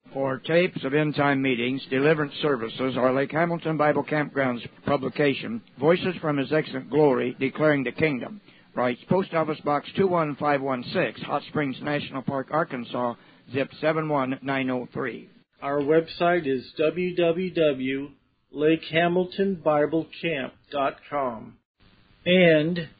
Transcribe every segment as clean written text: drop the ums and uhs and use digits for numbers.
For tapes of end-time meetings, deliverance services, or Lake Hamilton Bible Campground's publication, Voices from His Excellent Glory, Declaring the Kingdom, writes Post Office Box 21516, Hot Springs National Park, Arkansas, zip 71903. Our website is www.lakehamiltonbiblecamp.com and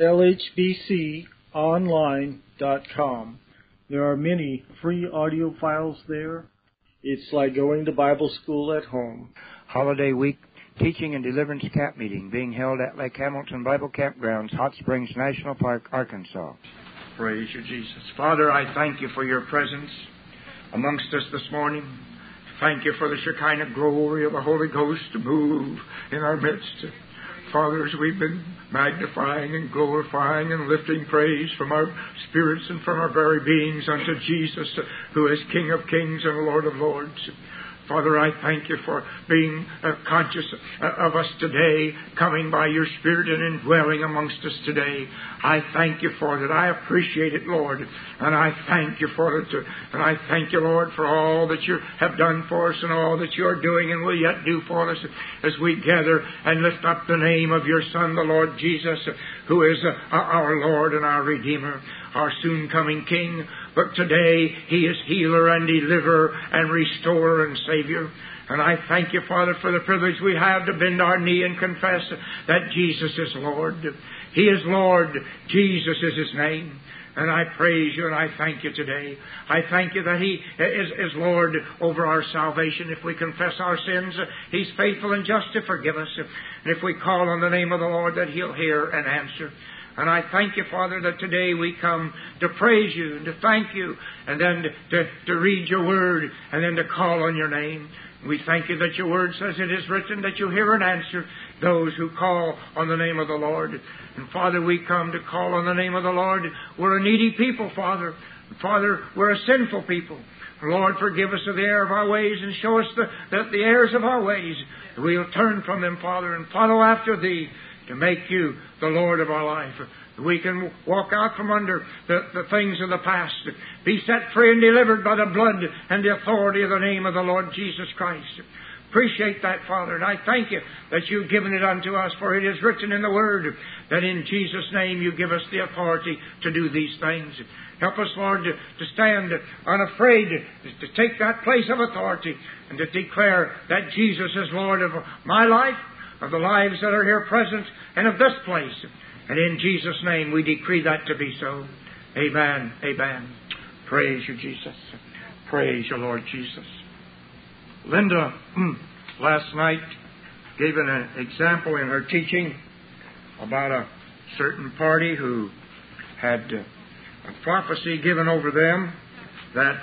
lhbconline.com. There are many free audio files there. It's like going to Bible school at home. Holiday week teaching and deliverance camp meeting being held at Lake Hamilton Bible Campgrounds, Hot Springs National Park, Arkansas. Praise you, Jesus. Father, I thank you for your presence amongst us this morning. Thank you for the Shekinah glory of the Holy Ghost to move in our midst. Father, as we've been magnifying and glorifying and lifting praise from our spirits and from our very beings unto Jesus, who is King of kings and Lord of lords. Father, I thank you for being conscious of us today, coming by your Spirit and indwelling amongst us today. I thank you for that. I appreciate it, Lord, and I thank you for it. And I thank you, Lord, for all that you have done for us and all that you are doing and will yet do for us as we gather and lift up the name of your Son, the Lord Jesus, who is our Lord and our Redeemer, our soon-coming King. But today He is healer and deliverer and restorer and Savior. And I thank you, Father, for the privilege we have to bend our knee and confess that Jesus is Lord. He is Lord. Jesus is His name. And I praise you and I thank you today. I thank you that He is Lord over our salvation. If we confess our sins, He's faithful and just to forgive us. And if we call on the name of the Lord, that He'll hear and answer. And I thank you, Father, that today we come to praise you and to thank you and then to read your word and then to call on your name. We thank you that your word says it is written that you hear and answer those who call on the name of the Lord. And Father, we come to call on the name of the Lord. We're a needy people, Father. Father, we're a sinful people. Lord, forgive us of the error of our ways and show us the errors of our ways. We'll turn from them, Father, and follow after Thee, to make you the Lord of our life. We can walk out from under the things of the past, be set free and delivered by the blood and the authority of the name of the Lord Jesus Christ. Appreciate that, Father, and I thank you that you've given it unto us, for it is written in the Word that in Jesus' name you give us the authority to do these things. Help us, Lord, to stand unafraid, to take that place of authority and to declare that Jesus is Lord of my life, of the lives that are here present, and of this place. And in Jesus' name we decree that to be so. Amen. Amen. Praise you, Jesus. Praise you, Lord Jesus. Linda, last night, gave an example in her teaching about a certain party who had a prophecy given over them that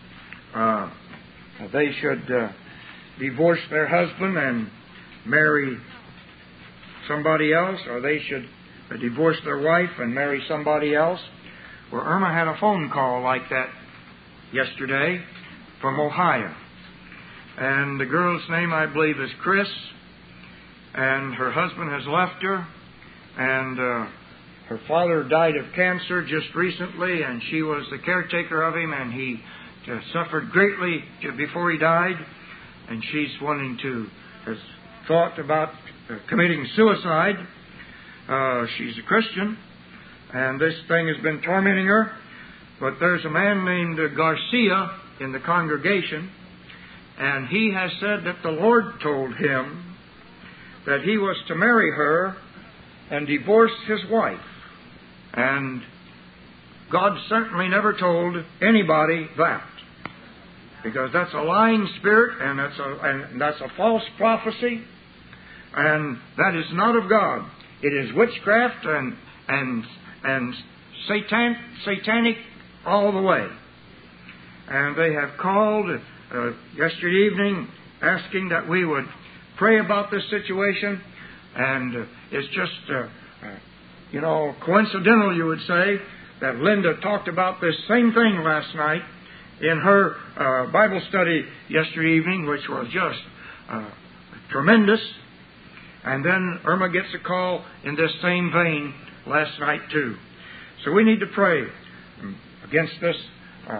they should divorce their husband and marry somebody else, or they should divorce their wife and marry somebody else. Well, Irma had a phone call like that yesterday from Ohio. And the girl's name, I believe, is Chris. And her husband has left her. And her father died of cancer just recently, and she was the caretaker of him, and he suffered greatly before he died. And she's has thought about committing suicide. She's a Christian, and this thing has been tormenting her. But there's a man named Garcia in the congregation, and he has said that the Lord told him that he was to marry her and divorce his wife. And God certainly never told anybody that, because that's a lying spirit, and that's a false prophecy, and that is not of God. It is witchcraft and satanic all the way. And they have called yesterday evening asking that we would pray about this situation. And it's just, coincidental, you would say, that Linda talked about this same thing last night in her Bible study yesterday evening, which was just tremendous. And then Irma gets a call in this same vein last night too. So we need to pray against this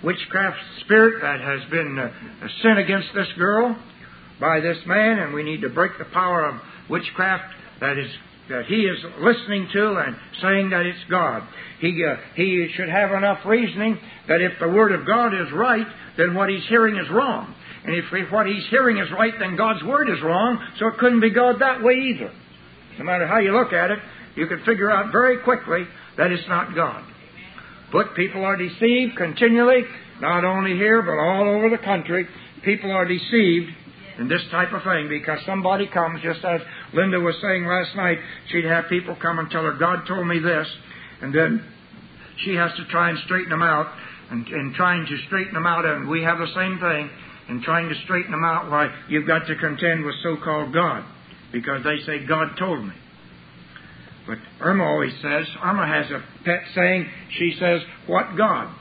witchcraft spirit that has been a sin against this girl by this man, and we need to break the power of witchcraft that he is listening to and saying that it's God. He should have enough reasoning that if the Word of God is right, then what he's hearing is wrong. And if what he's hearing is right, then God's Word is wrong, so it couldn't be God that way either. No matter how you look at it, you can figure out very quickly that it's not God. But people are deceived continually, not only here, but all over the country. People are deceived in this type of thing because somebody comes, just as Linda was saying last night, she'd have people come and tell her, God told me this, and then she has to try and straighten them out, and trying to straighten them out, and we have the same thing, and trying to straighten them out, why, you've got to contend with so-called God, because they say, God told me. But Irma always says, Irma has a pet saying, she says, what God?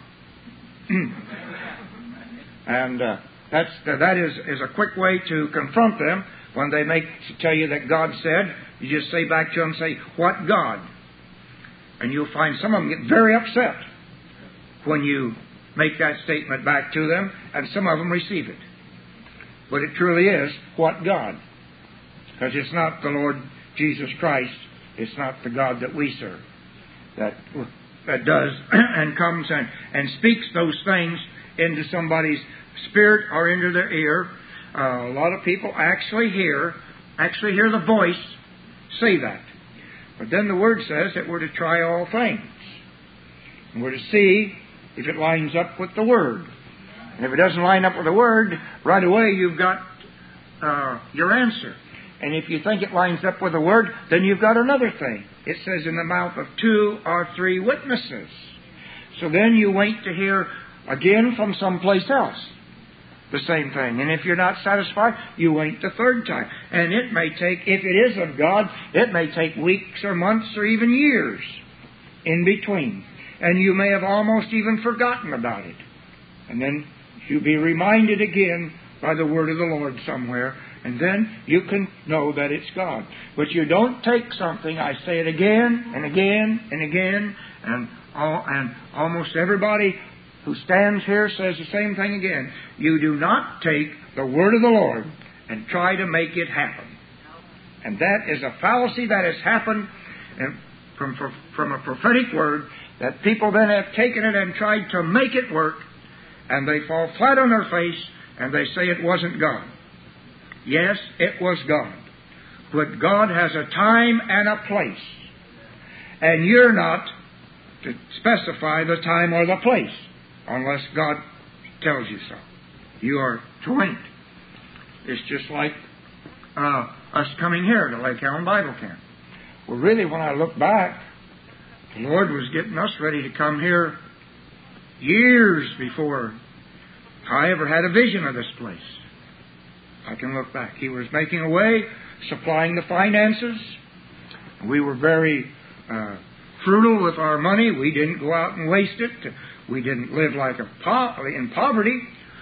And that is a quick way to confront them. When they tell you that God said, you just say back to them, say, what God? And you'll find some of them get very upset when you make that statement back to them, and some of them receive it. But it truly is, what God? Because it's not the Lord Jesus Christ. It's not the God that we serve that does and comes and speaks those things into somebody's spirit or into their ear. A lot of people actually hear the voice say that. But then the Word says that we're to try all things. And we're to see if it lines up with the Word. And if it doesn't line up with the Word, right away you've got your answer. And if you think it lines up with the Word, then you've got another thing. It says in the mouth of 2 or 3 witnesses. So then you wait to hear again from someplace else the same thing. And if you're not satisfied, you wait the third time. And it may take, if it is of God, it may take weeks or months or even years in between. And you may have almost even forgotten about it. And then you'll be reminded again by the word of the Lord somewhere. And then you can know that it's God. But you don't take something, I say it again and again and again, and almost everybody who stands here says the same thing again. You do not take the word of the Lord and try to make it happen. And that is a fallacy that has happened from a prophetic word, that people then have taken it and tried to make it work, and they fall flat on their face and they say it wasn't God. Yes, it was God. But God has a time and a place. And you're not to specify the time or the place unless God tells you so. You are to wait. It's just like us coming here to Lake Allen Bible Camp. Well, really, when I look back, the Lord was getting us ready to come here years before I ever had a vision of this place. I can look back. He was making a way, supplying the finances. We were very frugal with our money. We didn't go out and waste it. We didn't live like in poverty.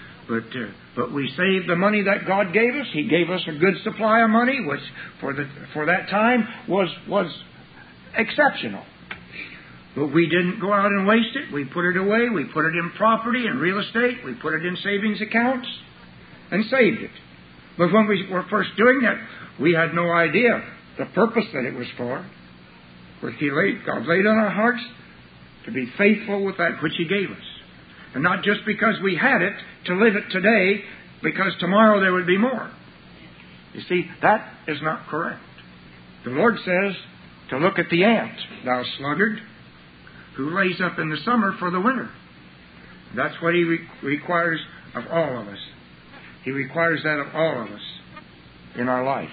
But we saved the money that God gave us. He gave us a good supply of money, which for that time was exceptional. But we didn't go out and waste it. We put it away. We put it in property and real estate. We put it in savings accounts and saved it. But when we were first doing that, we had no idea the purpose that it was for. But God laid on our hearts to be faithful with that which He gave us. And not just because we had it to live it today, because tomorrow there would be more. You see, that is not correct. The Lord says to look at the ant, thou sluggard, who lays up in the summer for the winter. That's what He requires of all of us. He requires that of all of us in our life.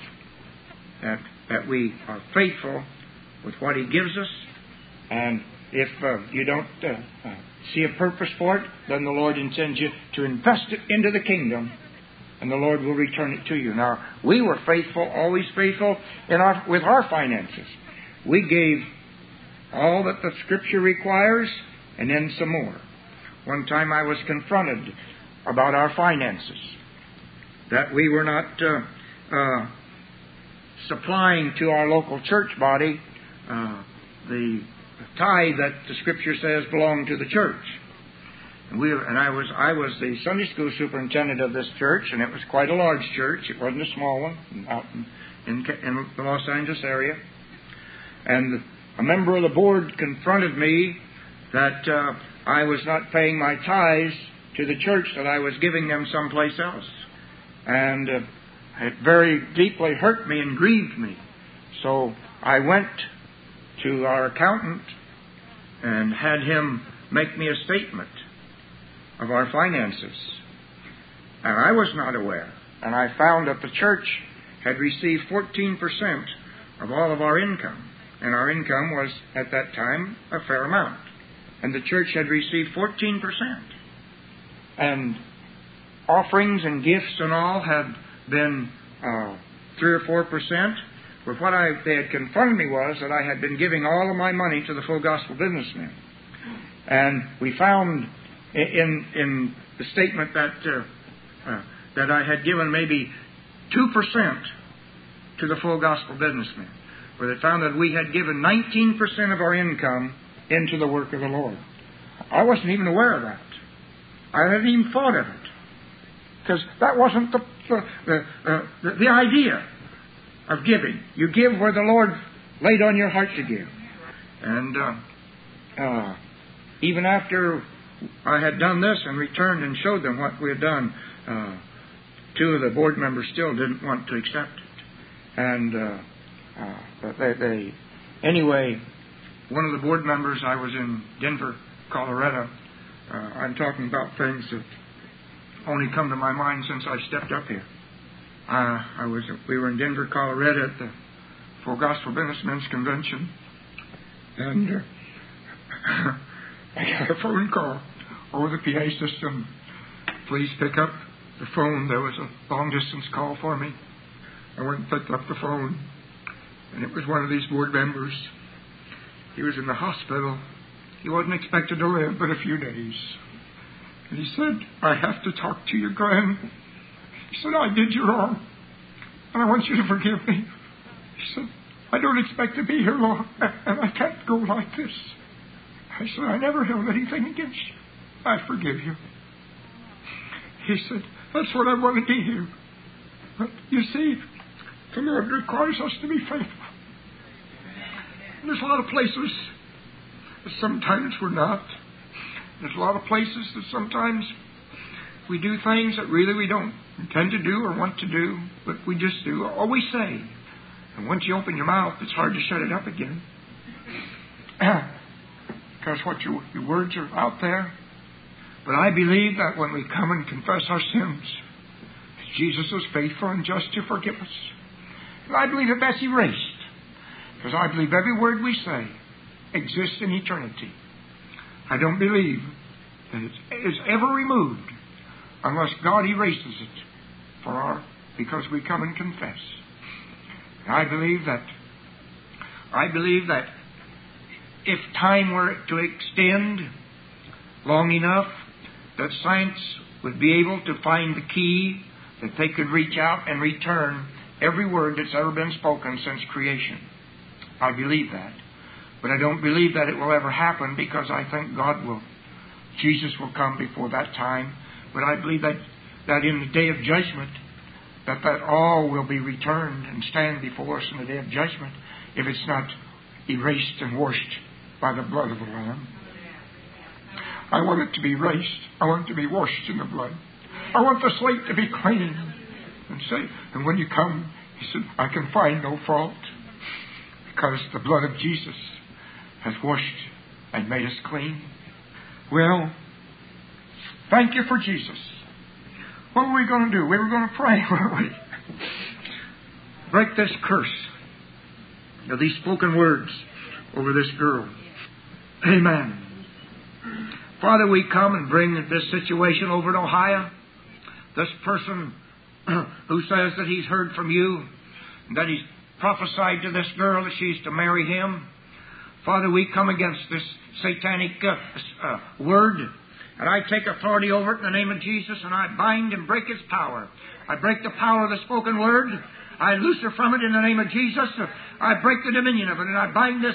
That we are faithful with what He gives us. And if you don't see a purpose for it, then the Lord intends you to invest it into the kingdom, and the Lord will return it to you. Now, we were faithful, always faithful with our finances. We gave all that the Scripture requires, and then some more. One time I was confronted about our finances, that we were not supplying to our local church body the tithe that the Scripture says belonged to the church. And I was the Sunday school superintendent of this church, and it was quite a large church. It wasn't a small one out in the Los Angeles area. And a member of the board confronted me that I was not paying my tithes to the church, that I was giving them someplace else. And it very deeply hurt me and grieved me. So I went to our accountant and had him make me a statement of our finances. And I was not aware. And I found that the church had received 14% of all of our income. And our income was, at that time, a fair amount. And the church had received 14%. And offerings and gifts and all had been 3 or 4%. But what they had confronted me was that I had been giving all of my money to the Full Gospel Businessmen. And we found in the statement that I had given maybe 2% to the Full Gospel Businessmen, where they found that we had given 19% of our income into the work of the Lord. I wasn't even aware of that. I hadn't even thought of it, because that wasn't the idea of giving. You give where the Lord laid on your heart to give. And even after I had done this and returned and showed them what we had done, 2 of the board members still didn't want to accept it. And anyway, one of the board members, I was in Denver, Colorado. I'm talking about things that only come to my mind since I stepped up here. We were in Denver, Colorado at the Full Gospel Businessmen's Convention, and I got a phone call over the PA system. Please pick up the phone. There was a long-distance call for me. I went and picked up the phone, and it was one of these board members. He was in the hospital. He wasn't expected to live but a few days. And he said, I have to talk to you, Glenn. He said, I did you wrong, and I want you to forgive me. He said, I don't expect to be here long, and I can't go like this. I said, I never held anything against you. I forgive you. He said, that's what I want to be here. But you see, the Lord requires us to be faithful. And there's a lot of places that sometimes we're not. There's a lot of places that sometimes we do things that really we don't intend to do or want to do, but we just do, or we say. And once you open your mouth, it's hard to shut it up again. Because your words are out there. But I believe that when we come and confess our sins, Jesus is faithful and just to forgive us. And I believe that that's erased. Because I believe every word we say exists in eternity. I don't believe that it is ever removed unless God erases it because we come and confess. And I believe that if time were to extend long enough, that science would be able to find the key that they could reach out and return every word that's ever been spoken since creation. I believe that. But I don't believe that it will ever happen, because I think Jesus will come before that time. But I believe that in the day of judgment, that all will be returned and stand before us in the day of judgment, if it's not erased and washed by the blood of the Lamb. I want it to be erased. I want it to be washed in the blood. I want the slate to be clean. And when you come, he said, I can find no fault, because the blood of Jesus has washed and made us clean. Well, thank you for Jesus. What were we going to do? We were going to pray, weren't we? Break this curse of these spoken words over this girl. Amen. Father, we come and bring this situation over to Ohio. This person who says that he's heard from you, that he's prophesied to this girl that she's to marry him. Father, we come against this satanic word, and I take authority over it in the name of Jesus, and I bind and break its power. I break the power of the spoken word. I loose her from it in the name of Jesus. I break the dominion of it, and I bind this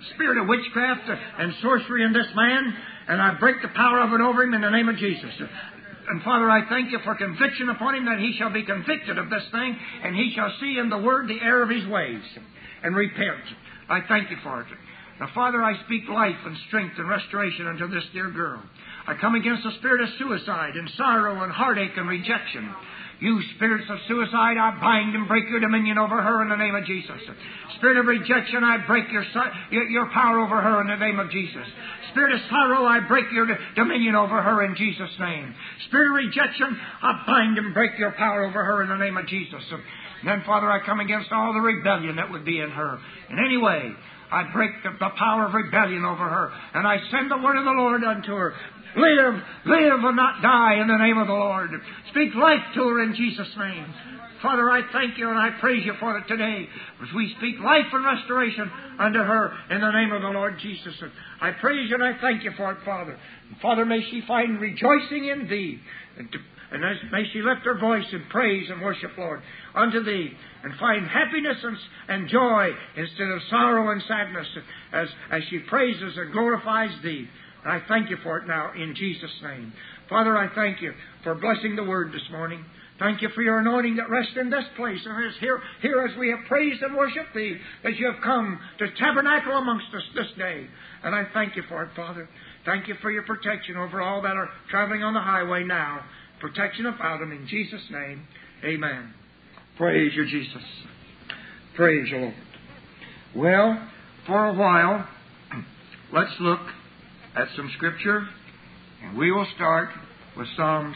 spirit of witchcraft and sorcery in this man, and I break the power of it over him in the name of Jesus. And Father, I thank you for conviction upon him, that he shall be convicted of this thing, and he shall see in the Word the error of his ways, and repent. I thank you for it. Now, Father, I speak life and strength and restoration unto this dear girl. I come against the spirit of suicide and sorrow and heartache and rejection. You spirits of suicide, I bind and break your dominion over her in the name of Jesus. Spirit of rejection, I break your power over her in the name of Jesus. Spirit of sorrow, I break your dominion over her in Jesus' name. Spirit of rejection, I bind and break your power over her in the name of Jesus. And then, Father, I come against all the rebellion that would be in her. In any way, I break the power of rebellion over her, and I send the word of the Lord unto her. Live and not die in the name of the Lord. Speak life to her in Jesus' name. Father, I thank you and I praise you for it today, as we speak life and restoration unto her in the name of the Lord Jesus. And I praise you and I thank you for it, Father. And Father, may she find rejoicing in Thee, and may she lift her voice in praise and worship, Lord, unto Thee, and find happiness and joy instead of sorrow and sadness as she praises and glorifies Thee. And I thank you for it now in Jesus' name. Father, I thank you for blessing the Word this morning. Thank you for your anointing that rests in this place. And here as we have praised and worshipped Thee, that you have come to tabernacle amongst us this day. And I thank you for it, Father. Thank you for your protection over all that are traveling on the highway now. Protection about them in Jesus' name. Amen. Praise you, Jesus. Praise you, Lord. Well, for a while, let's look at some Scripture, and we will start with Psalms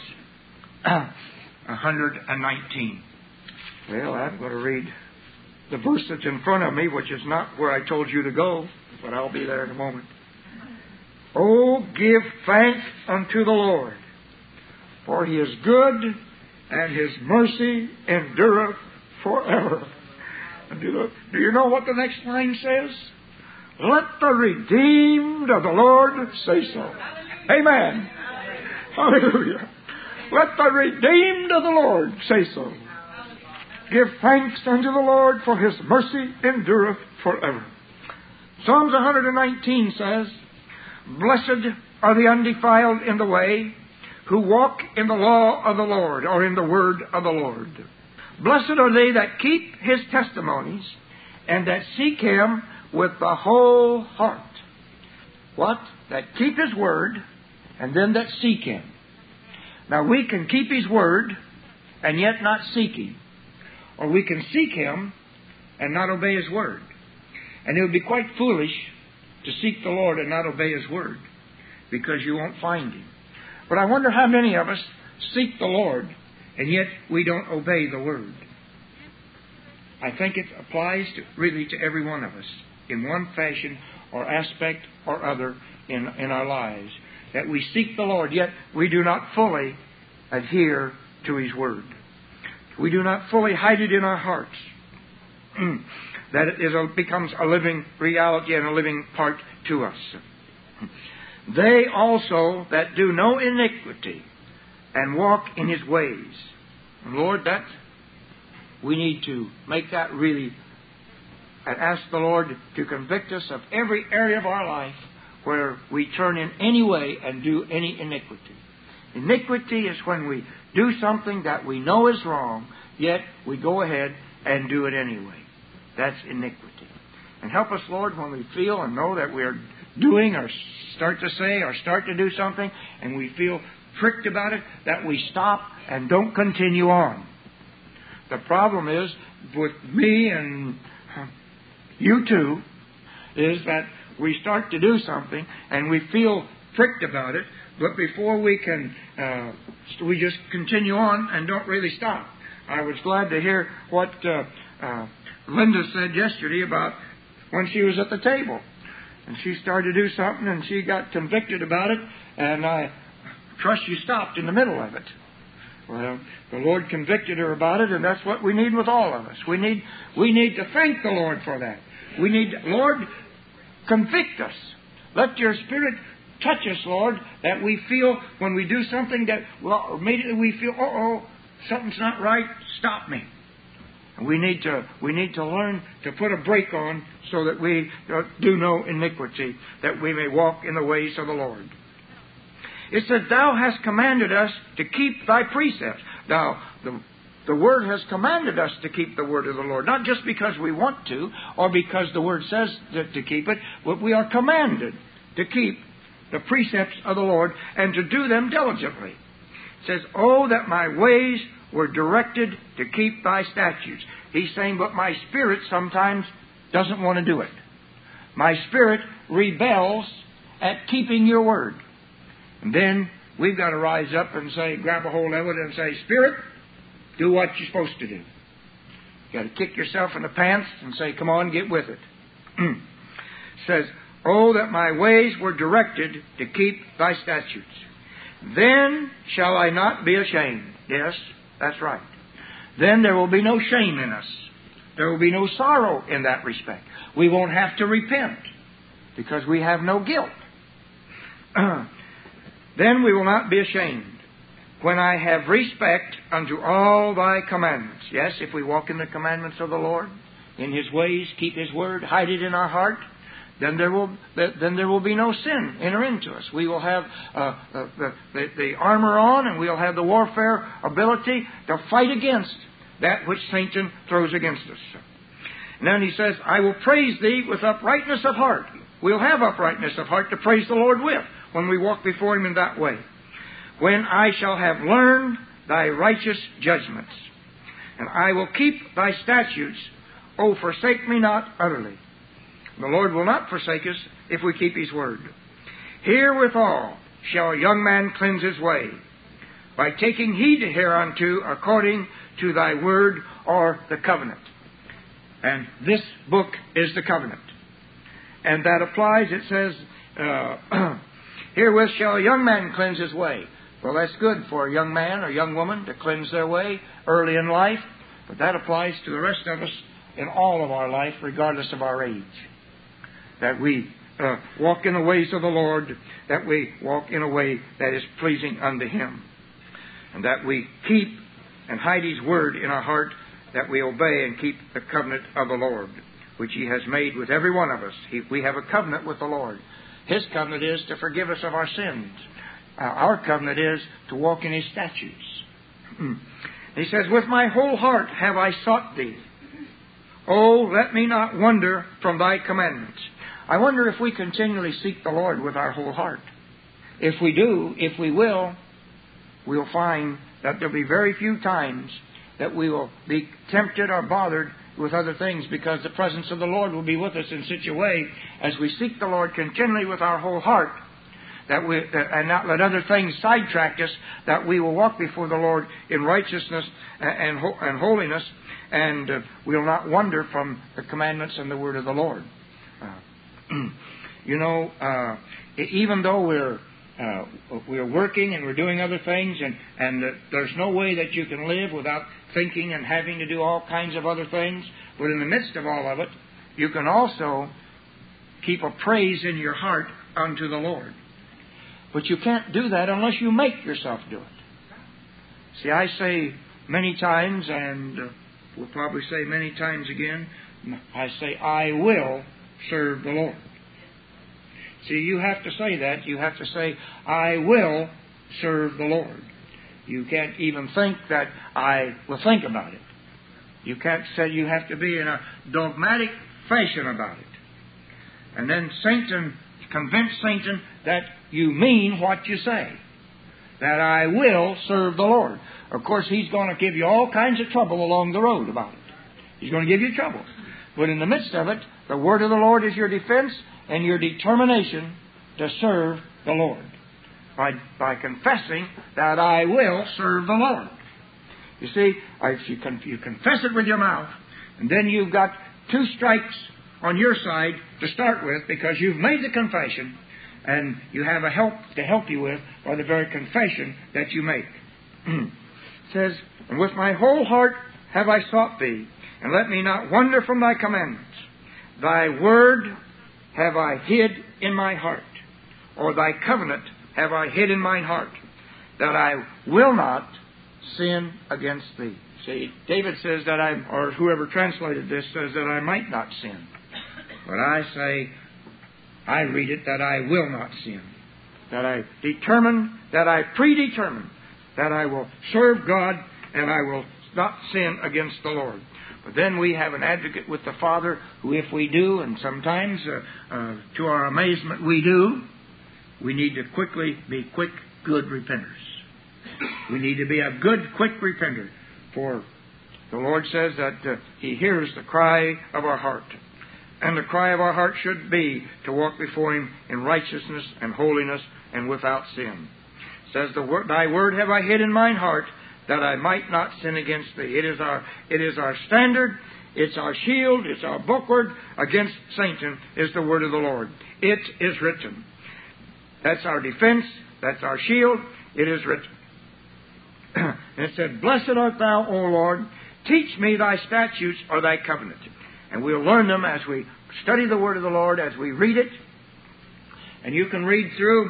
119. Well, I'm going to read the verse that's in front of me, which is not where I told you to go, but I'll be there in a moment. Oh, give thanks unto the Lord, for He is good, and His mercy endureth forever. And do you know what the next line says? Let the redeemed of the Lord say so. Amen. Hallelujah. Let the redeemed of the Lord say so. Give thanks unto the Lord, for His mercy endureth forever. Psalms 119 says, Blessed are the undefiled in the way, who walk in the law of the Lord, or in the word of the Lord. Blessed are they that keep His testimonies, and that seek Him with the whole heart. What? That keep His word, and then that seek Him. Now we can keep His word, and yet not seek Him. Or we can seek Him, and not obey His word. And it would be quite foolish to seek the Lord and not obey His word, because you won't find Him. But I wonder how many of us seek the Lord, and yet we don't obey the word. I think it applies really to every one of us, in one fashion or aspect or other in our lives, that we seek the Lord, yet we do not fully adhere to His word. We do not fully hide it in our hearts, that it becomes a living reality and a living part to us. They also that do no iniquity and walk in His ways. And Lord, that we need to make that really, and ask the Lord to convict us of every area of our life where we turn in any way and do any iniquity. Iniquity is when we do something that we know is wrong, yet we go ahead and do it anyway. That's iniquity. And help us, Lord, when we feel and know that we are doing or start to say or start to do something and we feel pricked about it, that we stop and don't continue on. The problem is with me and you too, is that we start to do something and we feel pricked about it, but before we can, we just continue on and don't really stop. I was glad to hear what Linda said yesterday about when she was at the table. And she started to do something and she got convicted about it, and I trust you stopped in the middle of it. Well, the Lord convicted her about it, and that's what we need with all of us. We need to thank the Lord for that. We need, Lord, convict us. Let your Spirit touch us, Lord, that we feel when we do something that, well, immediately we feel, something's not right, stop me. We need to learn to put a brake on so that we do no iniquity, that we may walk in the ways of the Lord. It says, Thou hast commanded us to keep Thy precepts. Now, the Word has commanded us to keep the Word of the Lord, not just because we want to or because the Word says to keep it, but we are commanded to keep the precepts of the Lord and to do them diligently. It says, Oh, that my ways were directed to keep Thy statutes. He's saying, but my spirit sometimes doesn't want to do it. My spirit rebels at keeping Your Word. And then we've got to rise up and say, grab a hold of it and say, Spirit, do what you're supposed to do. You've got to kick yourself in the pants and say, come on, get with it. It says, Oh, that my ways were directed to keep Thy statutes. Then shall I not be ashamed. Yes, that's right. Then there will be no shame in us. There will be no sorrow in that respect. We won't have to repent because we have no guilt. Then we will not be ashamed when I have respect unto all Thy commandments. Yes, if we walk in the commandments of the Lord, in His ways, keep His Word, hide it in our heart, then there will be no sin enter into us. We will have the armor on, and we'll have the warfare ability to fight against that which Satan throws against us. And then he says, I will praise Thee with uprightness of heart. We'll have uprightness of heart to praise the Lord with when we walk before Him in that way. When I shall have learned Thy righteous judgments, and I will keep Thy statutes, O forsake me not utterly. The Lord will not forsake us if we keep His Word. Herewithal shall a young man cleanse his way, by taking heed hereunto according to Thy Word or the covenant. And this book is the covenant. And that applies, it says, herewith shall a young man cleanse his way. Well, that's good for a young man or young woman to cleanse their way early in life, but that applies to the rest of us in all of our life, regardless of our age. That we walk in the ways of the Lord, that we walk in a way that is pleasing unto Him, and that we keep and hide His Word in our heart, that we obey and keep the covenant of the Lord, which He has made with every one of us. We have a covenant with the Lord. His covenant is to forgive us of our sins. Our covenant is to walk in His statutes. He says, With my whole heart have I sought Thee. Oh, let me not wander from Thy commandments. I wonder if we continually seek the Lord with our whole heart. If we do, if we will, we'll find that there'll be very few times that we will be tempted or bothered with other things, because the presence of the Lord will be with us in such a way as we seek the Lord continually with our whole heart, and not let other things sidetrack us, that we will walk before the Lord in righteousness and holiness, and we'll not wander from the commandments and the word of the Lord. Even though we're working and we're doing other things, and there's no way that you can live without thinking and having to do all kinds of other things, but in the midst of all of it, you can also keep a praise in your heart unto the Lord. But you can't do that unless you make yourself do it. See, I say many times, and we'll probably say many times again, I say, I will serve the Lord. See, you have to say that. You have to say, I will serve the Lord. You can't even think that I will think about it. You can't say, you have to be in a dogmatic fashion about it. And then convince Satan that you mean what you say. That I will serve the Lord. Of course, he's going to give you all kinds of trouble along the road about it. He's going to give you trouble. But in the midst of it, the word of the Lord is your defense and your determination to serve the Lord. By confessing that I will serve the Lord. You see, if you confess it with your mouth, and then you've got 2 strikes on your side to start with, because you've made the confession, and you have a help to help you with by the very confession that you make. It says, And with my whole heart have I sought Thee, and let me not wander from Thy commandments. Thy word have I hid in my heart, or Thy covenant have I hid in mine heart, that I will not sin against thee. See, David says that or whoever translated this says that I might not sin. But I say, I read it that I will not sin. That I predetermine that I will serve God and I will not sin against the Lord. But then we have an advocate with the Father who, if we do, and sometimes to our amazement we do, we need to be quick, good repenters. We need to be a good, quick repenter. For the Lord says that He hears the cry of our heart. And the cry of our heart should be to walk before Him in righteousness and holiness and without sin. It says, Thy word have I hid in mine heart, that I might not sin against Thee. It is our standard, it's our shield, it's our bulwark against Satan, is the word of the Lord. It is written. That's our defense, that's our shield, it is written. And it said, Blessed art Thou, O Lord, teach me Thy statutes or Thy covenant. And we'll learn them as we study the word of the Lord, as we read it. And you can read through.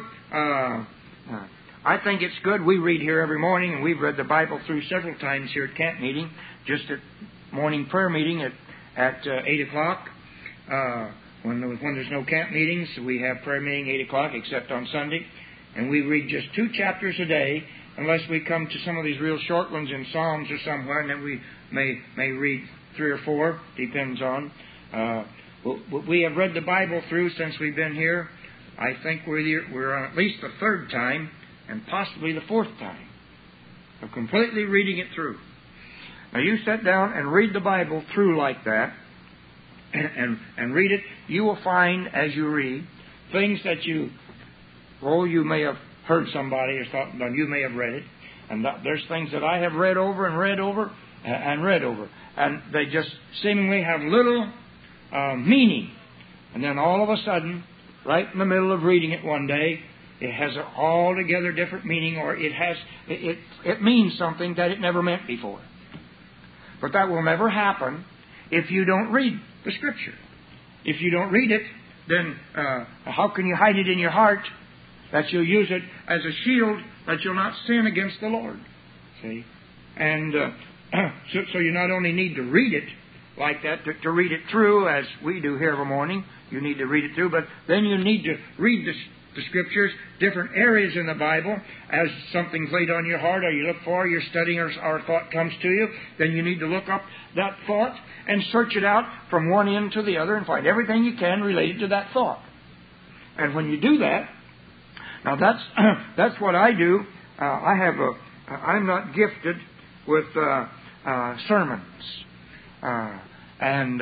I think it's good. We read here every morning, and we've read the Bible through several times here at camp meeting, just at morning prayer meeting at 8 o'clock. When there's no camp meetings, we have prayer meeting 8 o'clock, except on Sunday. And we read just 2 chapters a day, unless we come to some of these real short ones in Psalms or somewhere, and then we may read 3 or 4, depends on. We have read the Bible through since we've been here. I think we're on at least the 3rd time, and possibly the 4th time, of completely reading it through. Now you sit down and read the Bible through like that, and read it. You will find, as you read, things that you may have heard somebody or thought, you may have read it, and there's things that I have read over and read over and read over, and they just seemingly have little meaning. And then all of a sudden, right in the middle of reading it one day, it has an altogether different meaning, or it means something that it never meant before. But that will never happen if you don't read the Scripture. If you don't read it, then how can you hide it in your heart that you'll use it as a shield that you'll not sin against the Lord? See? And so you not only need to read it like that, to read it through, as we do here every morning, you need to read it through, but then you need to read the Scriptures, different areas in the Bible, as something's laid on your heart, or you look for, you're studying, or thought comes to you, then you need to look up that thought and search it out from one end to the other and find everything you can related to that thought. And when you do that, now that's what I do. I'm not gifted with sermons, and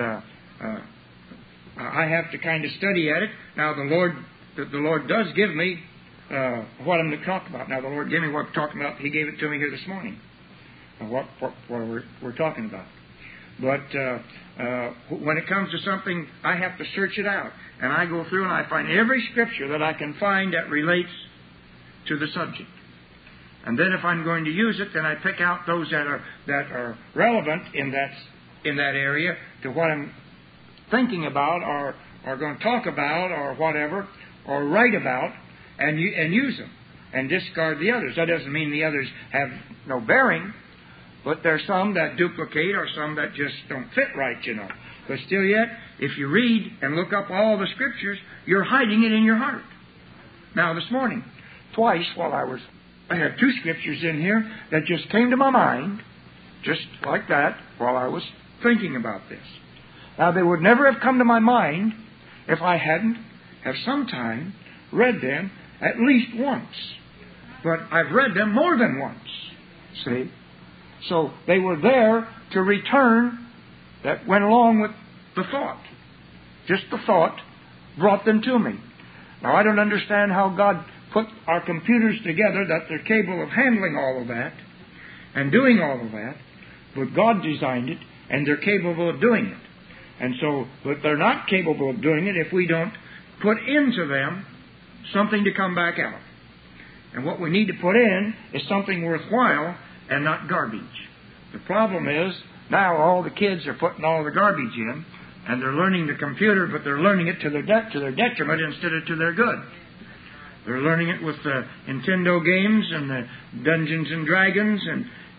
I have to kind of study at it. Now the Lord does give me what I'm going to talk about. Now the Lord gave me what I'm talking about. He gave it to me here this morning. What we're talking about. But when it comes to something, I have to search it out. And I go through and I find every Scripture that I can find that relates to the subject. And then if I'm going to use it, then I pick out those that are relevant in that area to what I'm thinking about or going to talk about or whatever, or write about, and use them, and discard the others. That doesn't mean the others have no bearing, but there's some that duplicate or some that just don't fit right, you know. But still yet, if you read and look up all the Scriptures, you're hiding it in your heart. Now this morning, twice I had 2 Scriptures in here that just came to my mind, just like that, while I was thinking about this. Now they would never have come to my mind if I hadn't have sometime read them at least once. But I've read them more than once. See? So they were there to return that went along with the thought. Just the thought brought them to me. Now I don't understand how God put our computers together that they're capable of handling all of that and doing all of that, but God designed it and they're capable of doing it. And so, but they're not capable of doing it if we don't put into them something to come back out. And what we need to put in is something worthwhile and not garbage. The problem is, now all the kids are putting all the garbage in, and they're learning the computer, but they're learning it to their detriment instead of to their good. They're learning it with the Nintendo games and the Dungeons and Dragons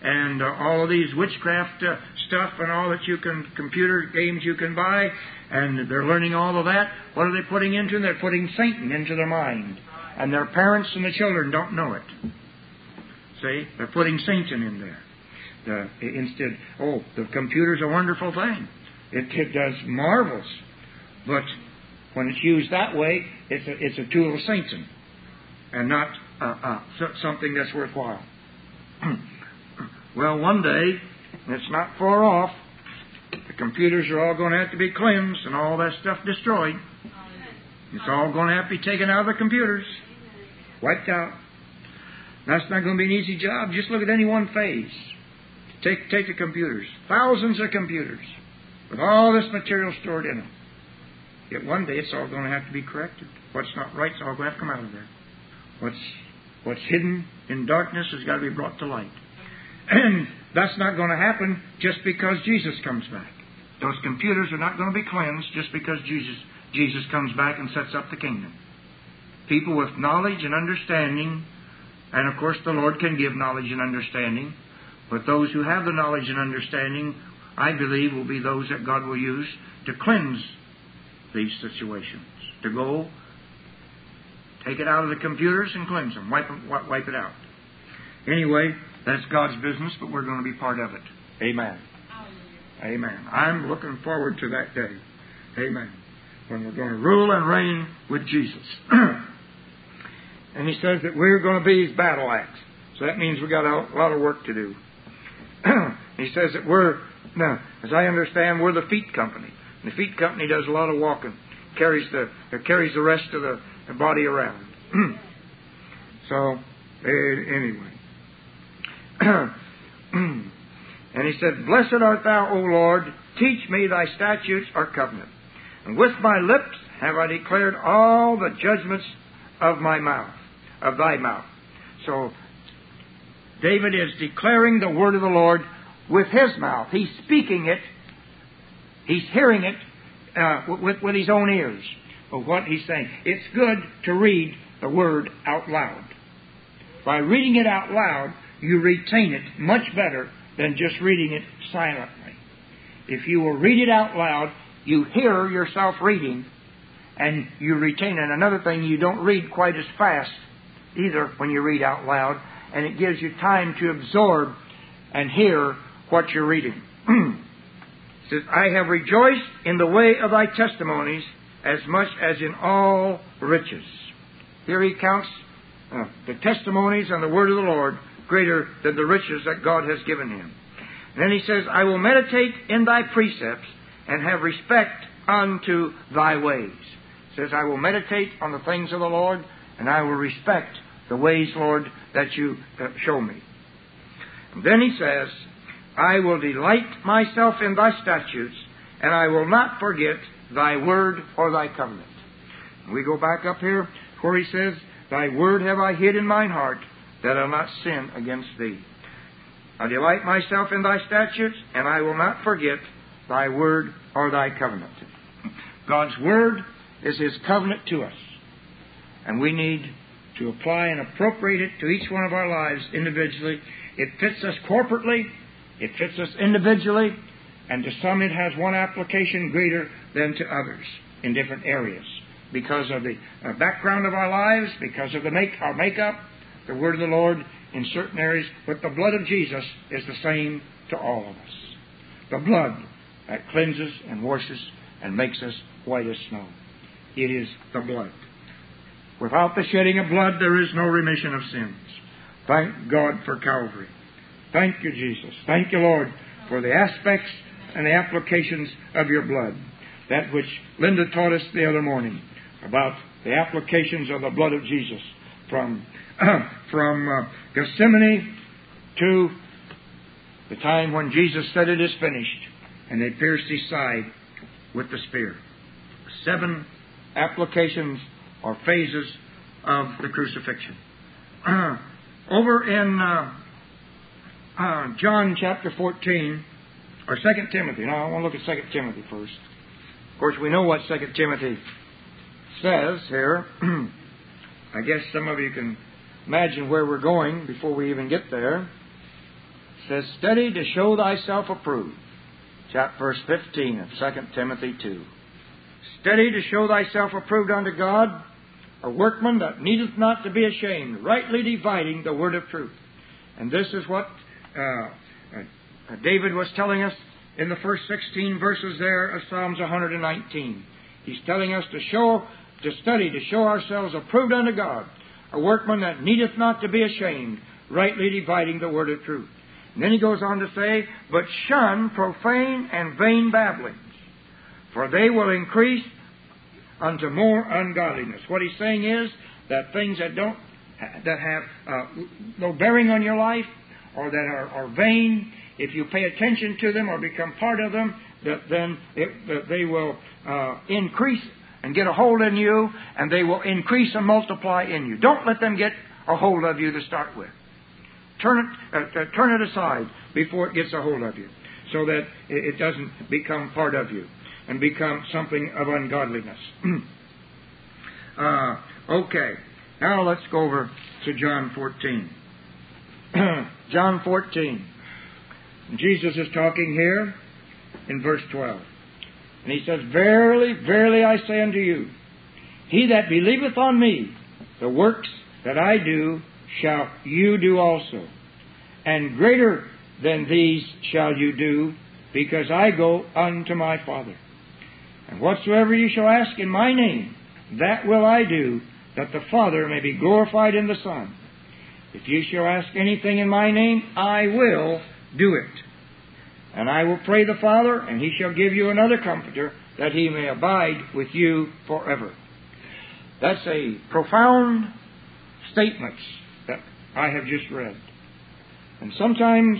and all of these witchcraft stuff and all that computer games you can buy, and they're learning all of that. What are they putting into them? They're putting Satan into their mind. And their parents and the children don't know it. See? They're putting Satan in there. The computer's a wonderful thing. It does marvels. But when it's used that way, it's a tool of Satan and not something that's worthwhile. Well, one day, and it's not far off, the computers are all going to have to be cleansed and all that stuff destroyed. It's all going to have to be taken out of the computers, wiped out. That's not going to be an easy job. Just look at any one phase. Take the computers. Thousands of computers with all this material stored in them. Yet one day it's all going to have to be corrected. What's not right is all going to have to come out of there. What's hidden in darkness has got to be brought to light. And that's not going to happen just because Jesus comes back. Those computers are not going to be cleansed just because Jesus comes back and sets up the kingdom. People with knowledge and understanding, and of course the Lord can give knowledge and understanding, but those who have the knowledge and understanding, I believe, will be those that God will use to cleanse these situations. To go, take it out of the computers and cleanse them, wipe it out. Anyway, that's God's business, but we're going to be part of it. Amen. Amen. I'm looking forward to that day. Amen. When we're going to rule and reign with Jesus. And He says that we're going to be His battle axe. So that means we've got a lot of work to do. He says that now, as I understand, we're the feet company. And the feet company does a lot of walking. Carries the rest of the body around. So, anyway. And He said, Blessed art Thou, O Lord, teach me Thy statutes or covenant. And with my lips have I declared all the judgments of my mouth, of Thy mouth. So, David is declaring the word of the Lord with his mouth. He's speaking it. He's hearing it with his own ears of what he's saying. It's good to read the word out loud. By reading it out loud, you retain it much better than just reading it silently. If you will read it out loud, you hear yourself reading, and you retain it. Another thing, you don't read quite as fast either when you read out loud, and it gives you time to absorb and hear what you're reading. It says, I have rejoiced in the way of Thy testimonies as much as in all riches. Here he counts the testimonies and the word of the Lord greater than the riches that God has given him. And then he says, I will meditate in Thy precepts and have respect unto Thy ways. He says, I will meditate on the things of the Lord, and I will respect the ways, Lord, that You show me. And then he says, I will delight myself in Thy statutes, and I will not forget Thy word or Thy covenant. And we go back up here where he says, Thy word have I hid in mine heart, that I'll not sin against Thee. I delight myself in Thy statutes, and I will not forget Thy word or Thy covenant. God's word is His covenant to us. And we need to apply and appropriate it to each one of our lives individually. It fits us corporately, it fits us individually, and to some it has one application greater than to others in different areas. Because of the background of our lives, because of our makeup, the word of the Lord in certain areas, but the blood of Jesus is the same to all of us. The blood that cleanses and washes and makes us white as snow. It is the blood. Without the shedding of blood, there is no remission of sins. Thank God for Calvary. Thank You, Jesus. Thank You, Lord, for the aspects and the applications of Your blood. That which Linda taught us the other morning about the applications of the blood of Jesus from Gethsemane to the time when Jesus said it is finished, and they pierced His side with the spear. 7 applications or phases of the crucifixion. Over in John chapter 14, or 2 Timothy. Now, I want to look at 2 Timothy first. Of course, we know what 2 Timothy says here. I guess some of you can imagine where we're going before we even get there. says, study to show thyself approved. Verse 15 of 2 Timothy 2. Study to show thyself approved unto God, a workman that needeth not to be ashamed, rightly dividing the word of truth. And this is what David was telling us in the first 16 verses there of Psalms 119. He's telling us to study, to show ourselves approved unto God, a workman that needeth not to be ashamed, rightly dividing the word of truth. And then he goes on to say, but shun profane and vain babblings, for they will increase unto more ungodliness. What he's saying is that things that have no bearing on your life, or that are vain, if you pay attention to them or become part of them, that they will increase and get a hold in you, and they will increase and multiply in you. Don't let them get a hold of you to start with. Turn it aside before it gets a hold of you, so that it doesn't become part of you and become something of ungodliness. Okay, now let's go over to John 14. John 14. Jesus is talking here in verse 12. And He says, verily, verily, I say unto you, he that believeth on me, the works that I do shall you do also. And greater than these shall you do, because I go unto my Father. And whatsoever you shall ask in my name, that will I do, that the Father may be glorified in the Son. If you shall ask anything in my name, I will do it. And I will pray the Father, and He shall give you another Comforter, that He may abide with you forever. That's a profound statement that I have just read. And sometimes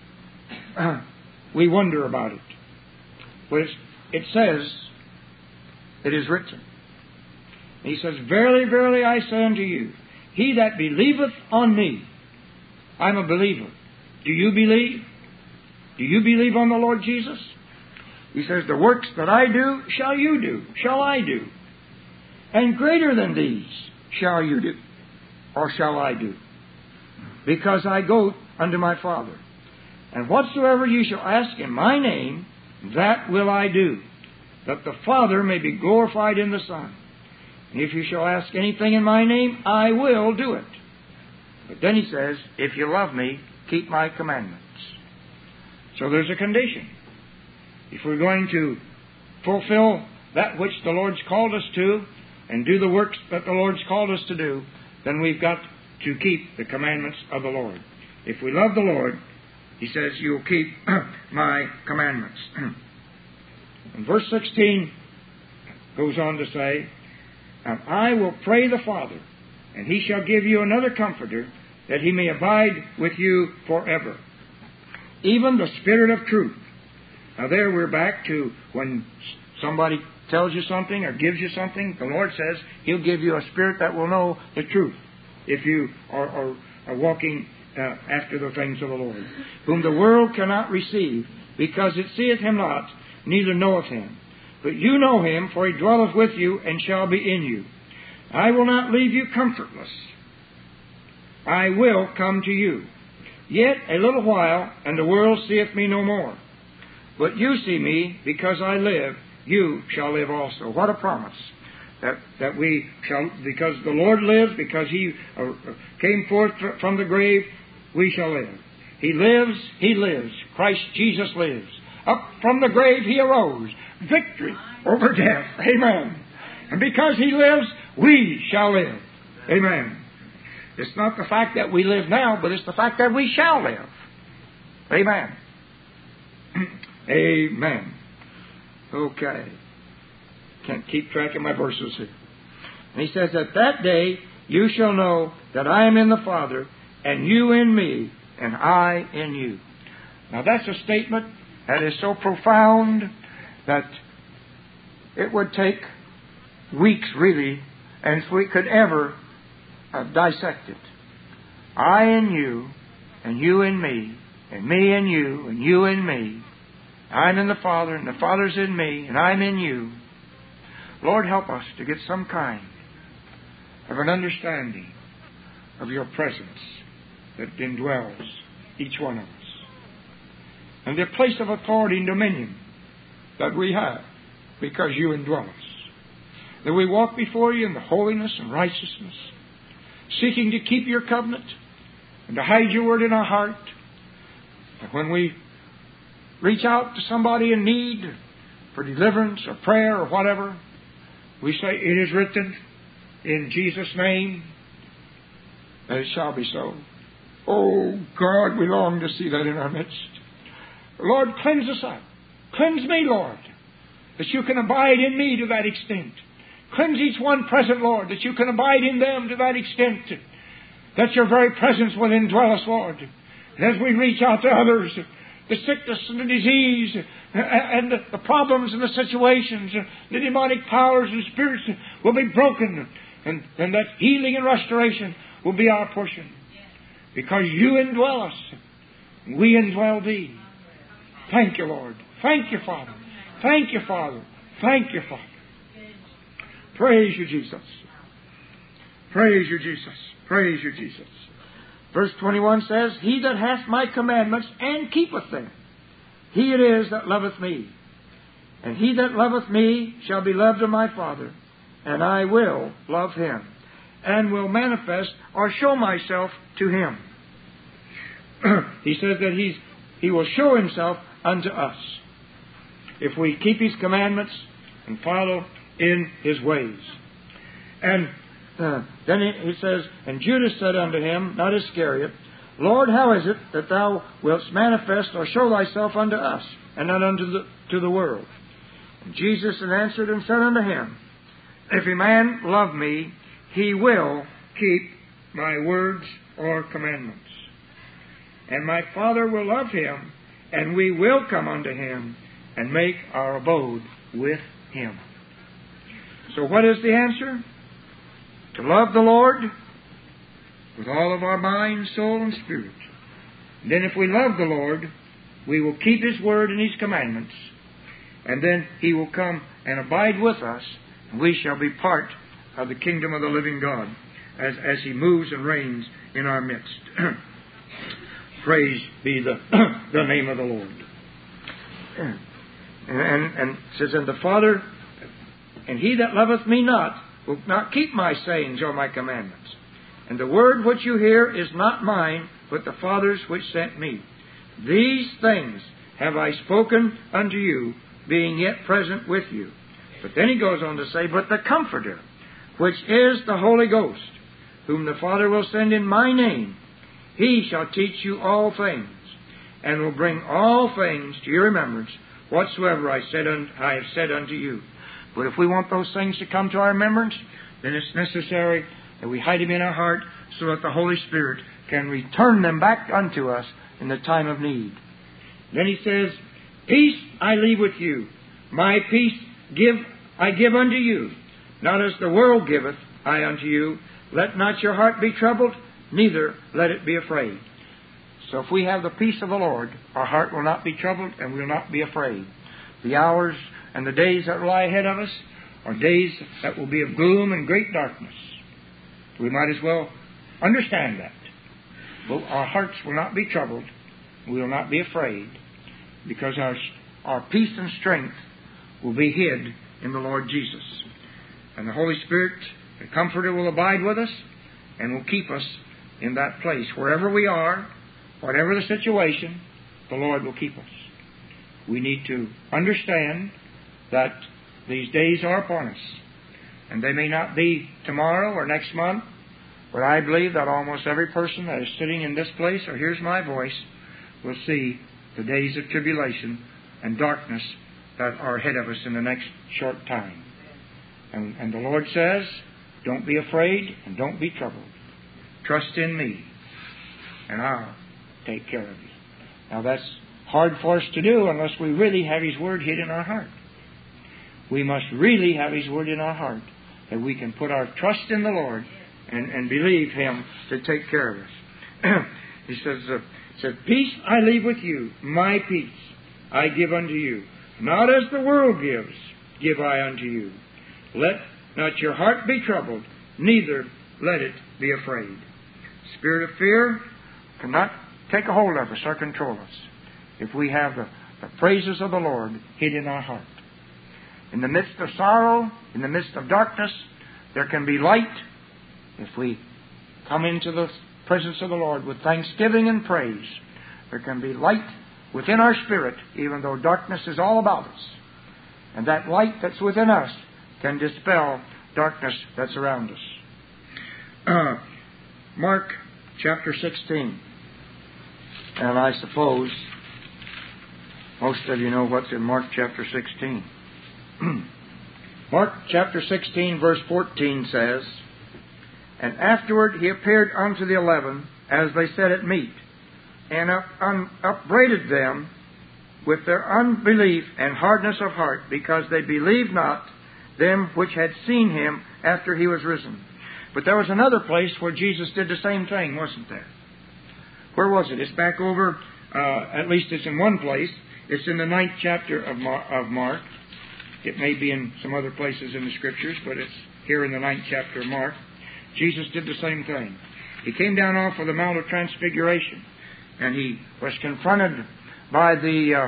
we wonder about it. But it says, it is written. He says, verily, verily, I say unto you, he that believeth on me. I'm a believer. Do you believe? Do you believe on the Lord Jesus? He says, the works that I do, shall you do, shall I do. And greater than these shall you do, or shall I do. Because I go unto my Father. And whatsoever you shall ask in my name, that will I do, that the Father may be glorified in the Son. And if you shall ask anything in my name, I will do it. But then He says, if you love me, keep my commandments. So there's a condition. If we're going to fulfill that which the Lord's called us to, and do the works that the Lord's called us to do, then we've got to keep the commandments of the Lord. If we love the Lord, He says, you'll keep my commandments. And verse 16 goes on to say, and I will pray the Father, and He shall give you another Comforter, that He may abide with you forever. Even the Spirit of truth. Now there we're back to when somebody tells you something or gives you something, the Lord says He'll give you a spirit that will know the truth, if you are walking after the things of the Lord. Whom the world cannot receive, because it seeth Him not, neither knoweth Him. But you know Him, for He dwelleth with you, and shall be in you. I will not leave you comfortless. I will come to you. Yet a little while, and the world seeth me no more. But you see me, because I live, you shall live also. What a promise. That we shall, because the Lord lives, because He came forth from the grave, we shall live. He lives, He lives. Christ Jesus lives. Up from the grave He arose. Victory over death. Amen. And because He lives, we shall live. Amen. It's not the fact that we live now, but it's the fact that we shall live. Amen. Amen. Okay. Can't keep track of my verses here. And He says, at that day you shall know that I am in the Father, and you in me, and I in you. Now that's a statement that is so profound that it would take weeks, really, and if we could ever dissect it. I in you, and you in me, and me in you, and you in me. I'm in the Father, and the Father's in me, and I'm in you. Lord, help us to get some kind of an understanding of Your presence that indwells each one of us. and the place of authority and dominion that we have because you indwell us. That we walk before you in the holiness and righteousness, seeking to keep your covenant and to hide your word in our heart. That when we reach out to somebody in need for deliverance or prayer or whatever, we say, it is written in Jesus' name, that it shall be so. Oh, God, we long to see that in our midst. Lord, cleanse us up. Cleanse me, Lord, that you can abide in me to that extent. Cleanse each one present, Lord, that you can abide in them to that extent. That your very presence will indwell us, Lord. And as we reach out to others, the sickness and the disease and the problems and the situations, the demonic powers and spirits will be broken. And that healing and restoration will be our portion. Because you indwell us. We indwell thee. Thank you, Lord. Thank you, Father. Thank you, Father. Thank you, Father. Praise you, Jesus. Praise you, Jesus. Praise you, Jesus. Verse 21 says, He that hath my commandments and keepeth them, he it is that loveth me. And he that loveth me shall be loved of my Father, and I will love him, and will manifest or show myself to him. He says that he will show himself unto us if we keep his commandments and follow in his ways. And then he says, And Judas said unto him, not Iscariot, Lord, how is it that thou wilt manifest or show thyself unto us, and not to the world? And Jesus answered and said unto him, If a man love me, he will keep my words or commandments. And my Father will love him, and we will come unto him, and make our abode with him. So what is the answer? To love the Lord with all of our mind, soul, and spirit. And then if we love the Lord, we will keep his word and his commandments. And then he will come and abide with us, and we shall be part of the kingdom of the living God as he moves and reigns in our midst. Praise be the name of the Lord. And it says, And the Father, and he that loveth me not, will not keep my sayings or my commandments. And the word which you hear is not mine, but the Father's which sent me. These things have I spoken unto you, being yet present with you. But then he goes on to say, But the Comforter, which is the Holy Ghost, whom the Father will send in my name, he shall teach you all things, and will bring all things to your remembrance, whatsoever I have said unto you. But if we want those things to come to our remembrance, then it's necessary that we hide them in our heart so that the Holy Spirit can return them back unto us in the time of need. Then he says, Peace I leave with you. My peace I give unto you. Not as the world giveth I unto you. Let not your heart be troubled, neither let it be afraid. So if we have the peace of the Lord, our heart will not be troubled and we will not be afraid. The hours and the days that lie ahead of us are days that will be of gloom and great darkness. We might as well understand that. But our hearts will not be troubled. We will not be afraid, because our peace and strength will be hid in the Lord Jesus. And the Holy Spirit, the Comforter, will abide with us and will keep us in that place. Wherever we are, whatever the situation, the Lord will keep us. We need to understand that these days are upon us. And they may not be tomorrow or next month, but I believe that almost every person that is sitting in this place or hears my voice will see the days of tribulation and darkness that are ahead of us in the next short time. And the Lord says, don't be afraid and don't be troubled. Trust in me, and I'll take care of you. Now that's hard for us to do unless we really have His Word hid in our heart. We must really have His Word in our heart, that we can put our trust in the Lord and believe Him to take care of us. He says, Peace I leave with you, my peace I give unto you. Not as the world gives, give I unto you. Let not your heart be troubled, neither let it be afraid. Spirit of fear cannot take a hold of us or control us. if we have the praises of the Lord hid in our heart. In the midst of sorrow, in the midst of darkness, there can be light if we come into the presence of the Lord with thanksgiving and praise. There can be light within our spirit, even though darkness is all about us. And that light that's within us can dispel darkness that's around us. Mark chapter 16. And I suppose most of you know what's in Mark chapter 16. Mark chapter 16 verse 14 says, "And afterward he appeared unto the 11, as they sat at meat, and upbraided them with their unbelief and hardness of heart, because they believed not them which had seen him after he was risen." But there was another place where Jesus did the same thing, wasn't there? Where was it? It's back over, at least it's in one place. It's in the 9th chapter of Mark. It may be in some other places in the Scriptures, but it's here in the 9th chapter of Mark. Jesus did the same thing. He came down off of the Mount of Transfiguration, and he was confronted by the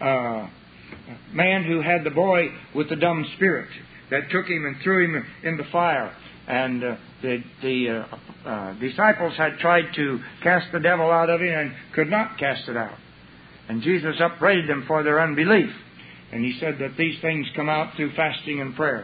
man who had the boy with the dumb spirit that took him and threw him in the fire. And the disciples had tried to cast the devil out of him and could not cast it out. And Jesus upbraided them for their unbelief. And he said that these things come out through fasting and prayer.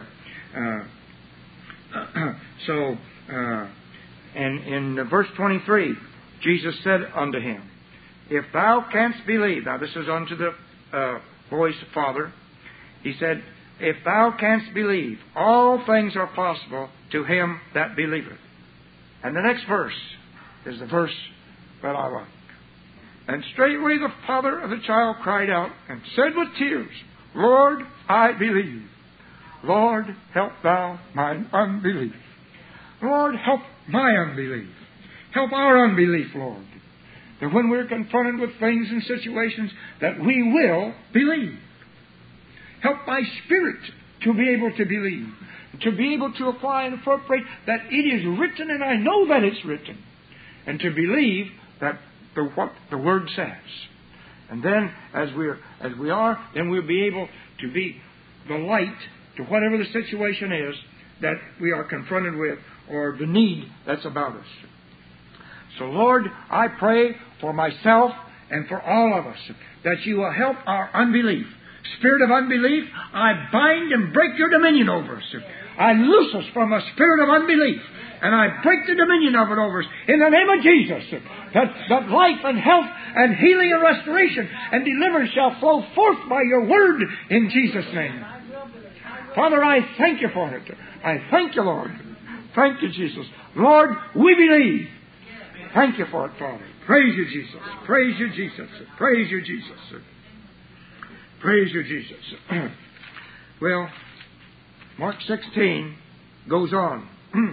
And in verse 23, Jesus said unto him, "If thou canst believe," now this is unto the boy's father, he said, "If thou canst believe, all things are possible to him that believeth." And the next verse is the verse that I like. "And straightway the father of the child cried out and said with tears, Lord, I believe. Lord, help thou mine unbelief." Lord, help my unbelief. Help our unbelief, Lord. That when we're confronted with things and situations, that we will believe. Help my spirit to be able to believe. To be able to apply and appropriate that it is written, and I know that it's written. And to believe that what the Word says. And then, as we are, then we'll be able to be the light to whatever the situation is that we are confronted with, or the need that's about us. So, Lord, I pray for myself and for all of us that you will help our unbelief. Spirit of unbelief, I bind and break your dominion over us. I loose us from a spirit of unbelief, and I break the dominion of it over us in the name of Jesus. That life and health and healing and restoration and deliverance shall flow forth by your word in Jesus' name. Father, I thank you for it. I thank you, Lord. Thank you, Jesus. Lord, we believe. Thank you for it, Father. Praise you, Jesus. Praise you, Jesus. Praise you, Jesus. Praise you, Jesus. Well, Mark 16 goes on.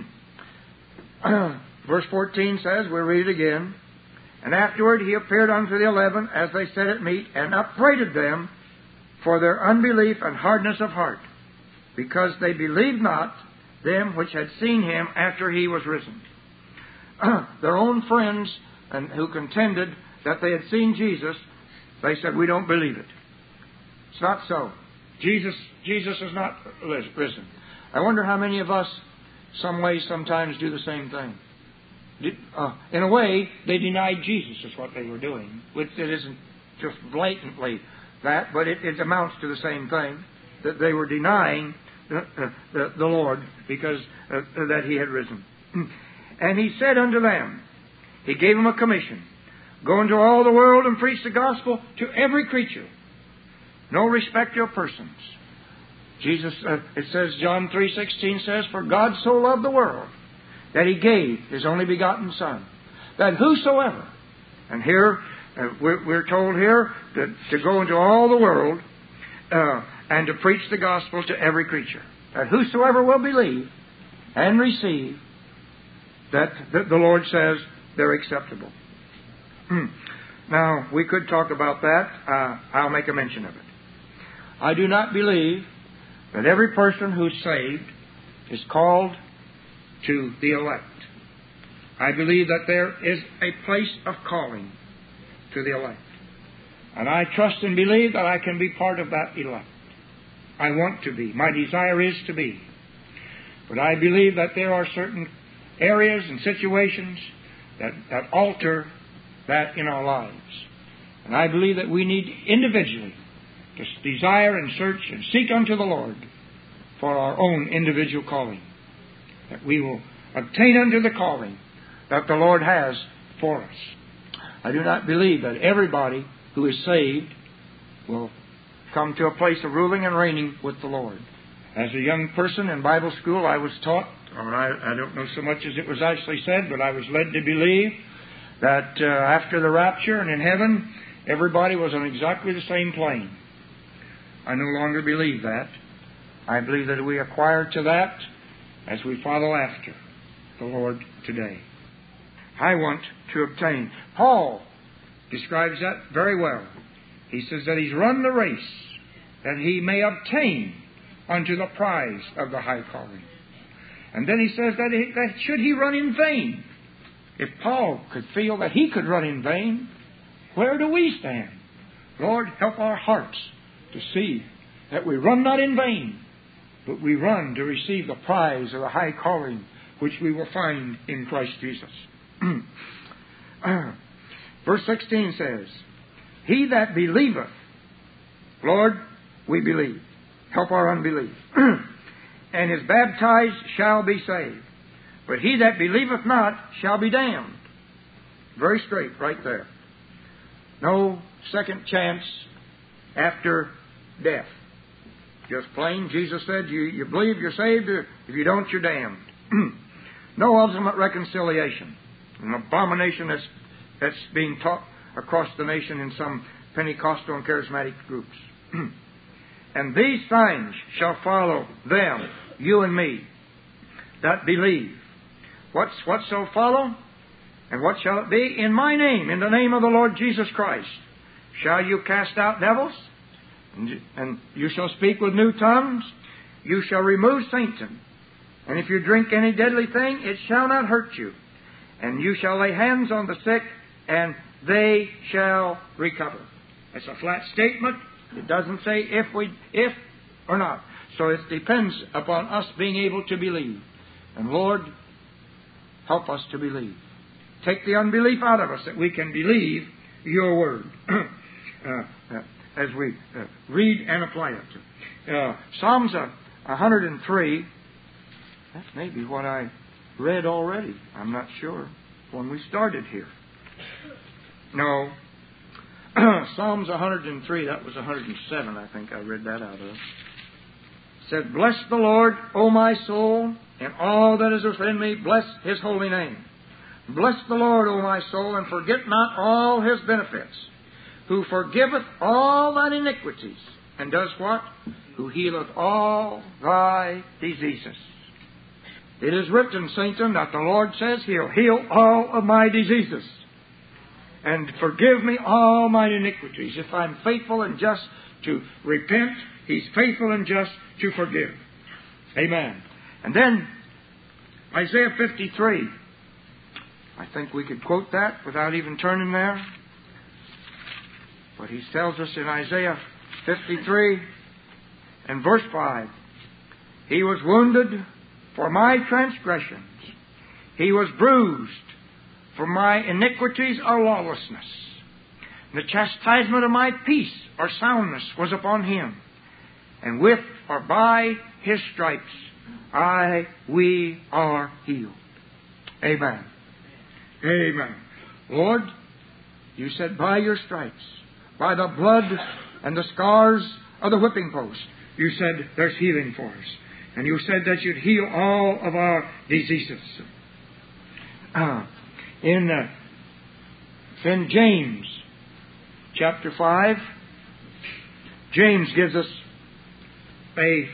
Verse 14 says, we'll read it again. "And afterward he appeared unto the 11, as they sat at meat, and upbraided them for their unbelief and hardness of heart, because they believed not them which had seen him after he was risen." Their own friends and who contended that they had seen Jesus, they said, "We don't believe it. It's not so. Jesus is not risen." I wonder how many of us, some way, sometimes do the same thing. In a way, they denied Jesus is what they were doing. It isn't just blatantly that, but it amounts to the same thing. That they were denying the Lord because that he had risen. "And he said unto them," he gave them a commission, "Go into all the world and preach the gospel to every creature. No respecter of persons." Jesus, it says, John 3:16 says, "For God so loved the world that he gave his only begotten Son, that whosoever," and here we're told here to go into all the world and to preach the gospel to every creature, that whosoever will believe and receive, that the Lord says they're acceptable. Now, we could talk about that. I'll make a mention of it. I do not believe that every person who's saved is called to the elect. I believe that there is a place of calling to the elect. And I trust and believe that I can be part of that elect. I want to be. My desire is to be. But I believe that there are certain areas and situations that alter that in our lives. And I believe that we need individually to desire and search and seek unto the Lord for our own individual calling. That we will obtain unto the calling that the Lord has for us. I do not believe that everybody who is saved will come to a place of ruling and reigning with the Lord. As a young person in Bible school, I was taught, or I don't know so much as it was actually said, but I was led to believe that after the rapture and in heaven, everybody was on exactly the same plane. I no longer believe that. I believe that we acquire to that as we follow after the Lord today. I want to obtain. Paul describes that very well. He says that he's run the race that he may obtain unto the prize of the high calling. And then he says that should he run in vain? If Paul could feel that he could run in vain, where do we stand? Lord, help our hearts to see that we run not in vain, but we run to receive the prize of the high calling which we will find in Christ Jesus. Verse 16 says, He that believeth, Lord, we believe. Help our unbelief. And is baptized shall be saved. But he that believeth not shall be damned. Very straight right there. No second chance after death. Just plain, Jesus said, you believe you're saved, or if you don't, you're damned. No ultimate reconciliation. An abomination that's being taught across the nation in some Pentecostal and charismatic groups. And these signs shall follow them, you and me, that believe. What shall follow? And what shall it be? In my name, in the name of the Lord Jesus Christ, shall you cast out devils, and you shall speak with new tongues, you shall remove Satan, and if you drink any deadly thing, it shall not hurt you, and you shall lay hands on the sick, and they shall recover. It's a flat statement. It doesn't say if or not. So it depends upon us being able to believe. And Lord, help us to believe. Take the unbelief out of us that we can believe your word as we read and apply it. Psalms 103, that may be what I read already. I'm not sure when we started here. No. Psalms 103, that was 107, I think I read that out of. It said, Bless the Lord, O my soul, and all that is within me, bless His holy name. Bless the Lord, O my soul, and forget not all His benefits, who forgiveth all thine iniquities, and does what? Who healeth all thy diseases. It is written, Satan, that the Lord says He'll heal all of my diseases and forgive me all my iniquities. If I'm faithful and just to repent, He's faithful and just to forgive. Amen. And then, Isaiah 53. I think we could quote that without even turning there. But He tells us in Isaiah 53 and verse 5, He was wounded for my transgressions. He was bruised for my iniquities or lawlessness. The chastisement of my peace or soundness was upon Him. And with or by His stripes we are healed. Amen. Amen. Lord, You said by Your stripes, by the blood and the scars of the whipping post, You said there's healing for us. And You said that You'd heal all of our diseases. In James chapter 5, James gives us a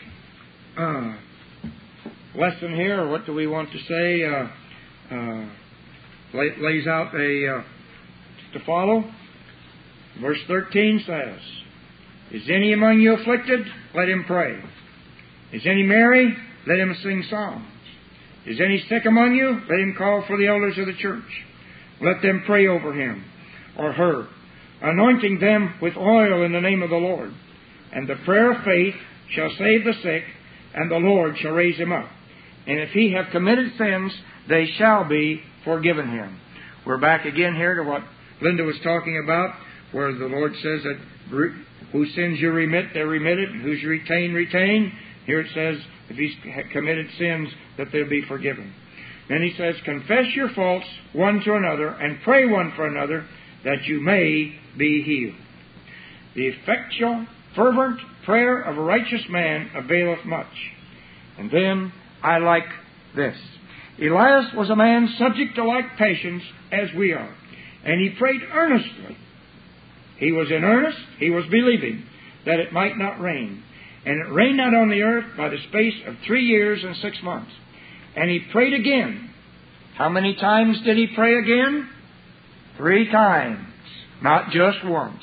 lesson here, or what do we want to say? Lays out to follow. Verse 13 says, Is any among you afflicted? Let him pray. Is any merry? Let him sing psalms. Is any sick among you? Let him call for the elders of the church. Let them pray over him or her, anointing them with oil in the name of the Lord. And the prayer of faith shall save the sick, and the Lord shall raise him up. And if he have committed sins, they shall be forgiven him. We're back again here to what Linda was talking about, where the Lord says that whose sins you remit, they're remitted, and whose you retain. Here it says, if he's committed sins, that they'll be forgiven. Then he says, confess your faults one to another, and pray one for another, that you may be healed. The effectual, fervent prayer of a righteous man availeth much. And then I like this. Elias was a man subject to like passions as we are, and he prayed earnestly. He was in earnest, he was believing that it might not rain. And it rained not on the earth by the space of 3 years and 6 months. And he prayed again. How many times did he pray again? 3 times, not just once.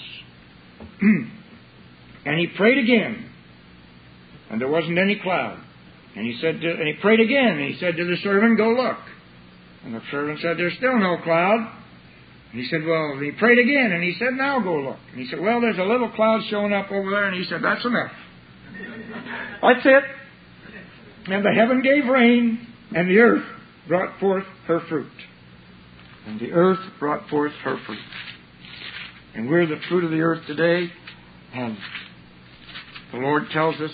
And he prayed again, and there wasn't any cloud. And he prayed again, and he said to the servant, go look. And the servant said, there's still no cloud. And he said, well, he prayed again, and he said, now go look. And he said, well, there's a little cloud showing up over there. And he said, that's enough. That's it. And the heaven gave rain, and the earth brought forth her fruit. And the earth brought forth her fruit. And we're the fruit of the earth today. And the Lord tells us,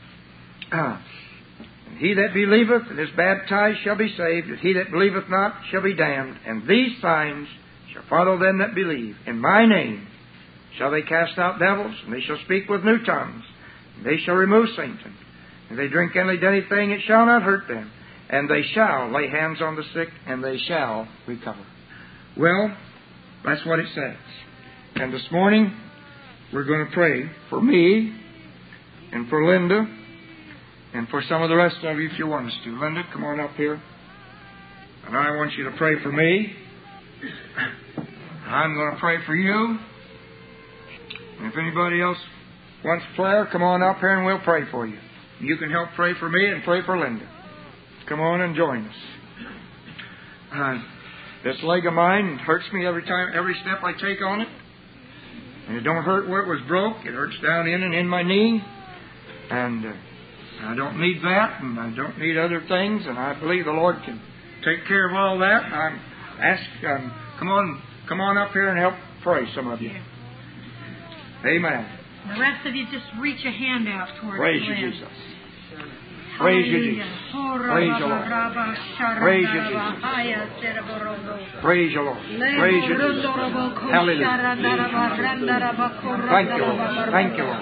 and he that believeth and is baptized shall be saved, and he that believeth not shall be damned. And these signs shall follow them that believe. In my name shall they cast out devils, and they shall speak with new tongues, and they shall remove Satan. If they drink any deadly thing, it shall not hurt them. And they shall lay hands on the sick, and they shall recover. Well, that's what it says. And this morning, we're going to pray for me, and for Linda, and for some of the rest of you if you want us to. Linda, come on up here. And I want you to pray for me. I'm going to pray for you. And if anybody else wants prayer, come on up here and we'll pray for you. You can help pray for me and pray for Linda. Come on and join us. This leg of mine hurts me every step I take on it. And it don't hurt where it was broke. It hurts down in and in my knee. And I don't need that, and I don't need other things, and I believe the Lord can take care of all that. Come on up here and help pray, some of you. Amen. The rest of you just reach a hand out towards Praise you, Lynn. Jesus. Praise you, Jesus. Praise you, Lord. Praise you, Jesus. Praise you, Lord. Praise you, Jesus. Hallelujah. Thank you, Lord. Thank you, Lord.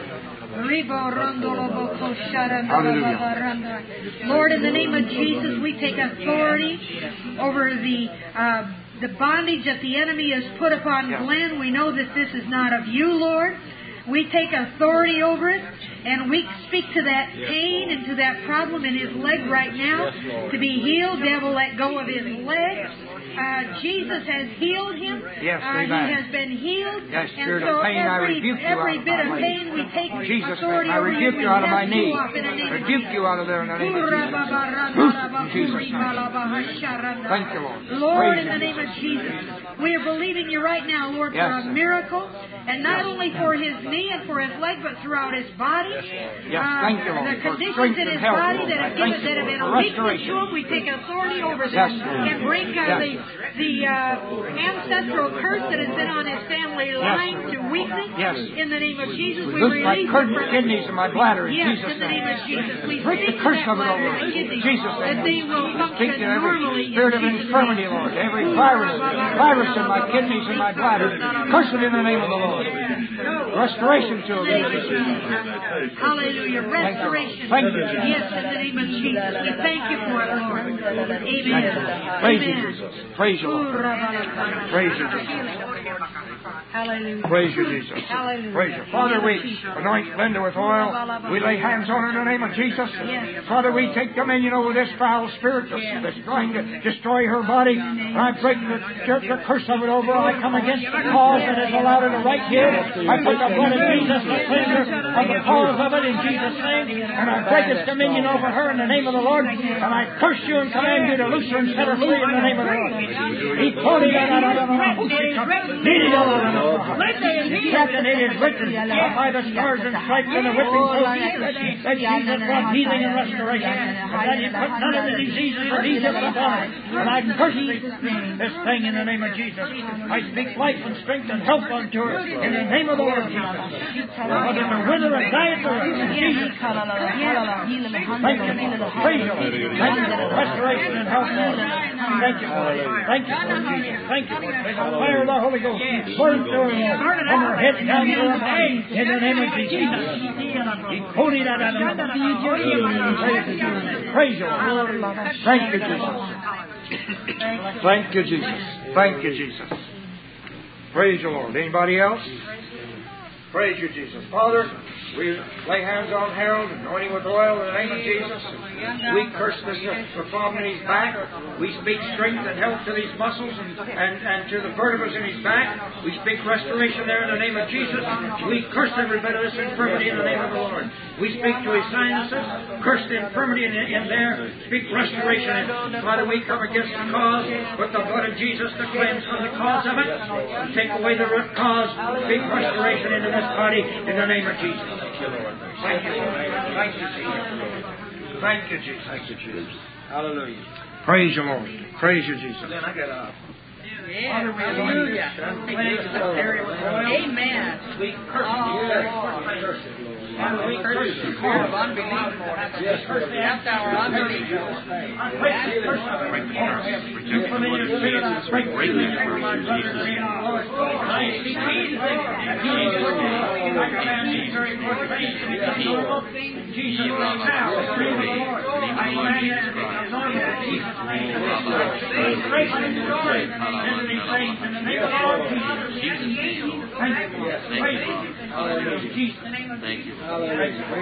Hallelujah. Lord, in the name of Jesus, we take authority over the bondage that the enemy has put upon Glenn. We know that this is not of you, Lord. We take authority over it, and we speak to that pain and to that problem in his leg right now to be healed. Devil, let go of his leg. Jesus has healed him. Yes, he has been healed. Yes, and spirit so of pain, I rebuke you every out bit of of my pain we take Jesus, authority I over you. rebuke you out of my knee. Rebuke you out of there in the name of Jesus. Jesus' name. Thank you, Lord. Lord, in the name of Jesus, we are believing you right now, Lord, for a miracle, and not only for his knee and for his leg, but throughout his body. Yes, thank you, Lord. The conditions in his body that have been a weakness to him, we take authority over them and break the ancestral curse that has been on his family line to weakness. In the name of Jesus, we release my kidneys and my bladder in yes, Jesus' in the name of Jesus, we break the speak curse to of it that over bladder and kidneys Jesus' that they will function speak to every normally. spirit of infirmity, Lord. Every virus in my kidneys and my bladder. Curse it in the name of the Lord. Restoration to it. Hallelujah. Restoration. Thank you, Jesus. Yes, in the name of Jesus. We thank you for it, Lord. Amen. Praise you, Jesus. Praise you, Lord. Praise you, Jesus. Hallelujah. Praise you, Jesus. Hallelujah. Praise you. Father, we anoint Linda with oil. We lay hands on her in the name of Jesus. Father, we take dominion over this foul spirit that's trying to destroy her body. I break the curse of it over. I come against the cause that has allowed her to write here. I put the blood of Jesus to cleanse her. of the cause of it in Jesus' name. And I break its dominion over her in the name of the Lord. And I curse you and command you to loose her and set her free in the name of the Lord. Captain, it is written by the scars and stripes and the whipping post that Jesus brought healing and restoration. And that He put none of the diseases of Egypt upon her. And I curse this thing in the name of Jesus. I speak life and strength and health unto her in the name of the Lord Jesus. Whether to wither and die at the rest of Jesus. Thank you. Praise you. Thank you for restoration and health, Lord. Thank you, Lord. Thank you, Lord Jesus. Thank you, Lord. May the fire of the Holy Ghost burn through her, Lord, from her head down to her feet in the name of Jesus. Praise you, Lord. Thank you, Jesus. Thank you, Jesus. Thank you, Jesus. Praise the Lord. Anybody else? Praise you, Jesus. Father, we lay hands on Harold, anointing with oil in the name of Jesus. We curse this problem in his back. We speak strength and health to these muscles and to the vertebrae in his back. We speak restoration there in the name of Jesus. We curse every bit of this infirmity in the name of the Lord. We speak to his sinuses, curse the infirmity in there, speak restoration. Father, we come against the cause with the blood of Jesus to cleanse from the cause of it. Take away the root cause. Speak restoration into this body in the name of Jesus. Thank you, Lord. Thank you, Lord. Thank you, Jesus. Thank you, Jesus. Thank you, Jesus. Hallelujah. Praise you, Lord. Praise you, Jesus. Then I got up. Father, we anoint this area with oil. Amen. We curse it. Father, we curse the core of unbelief, Lord. Yes, curse the after our unbelief, Lord. I break the curse of it. You familiar spirit, I break the healing over my brother and Lord. I speak healing. Healing to the I command these very poor things to become normal. Jesus right now. In the name of the Lord. I command them to become normal in Jesus' name. Restoration and glory into these things in the name of the Lord Jesus. Thank you, Lord. Praise you. Hallelujah. Jesus. Thank you. Praise you.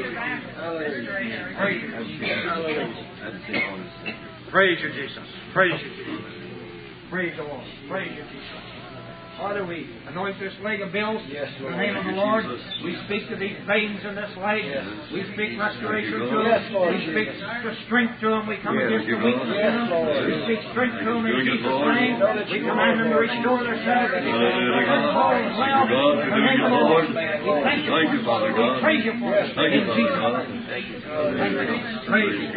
Praise you, Jesus. Praise you, Jesus. Praise the Lord. Praise you, Jesus. Father, we anoint this leg of Bill's in the name of the Lord. We speak to these veins in this leg. We speak restoration to them. We speak strength to them. We come against the weakness in them. We speak strength to them in Jesus' name. We command them to restore their strength. All is well in the name of the Lord. We thank you for it. We praise you for it. In Jesus' name. Praise you.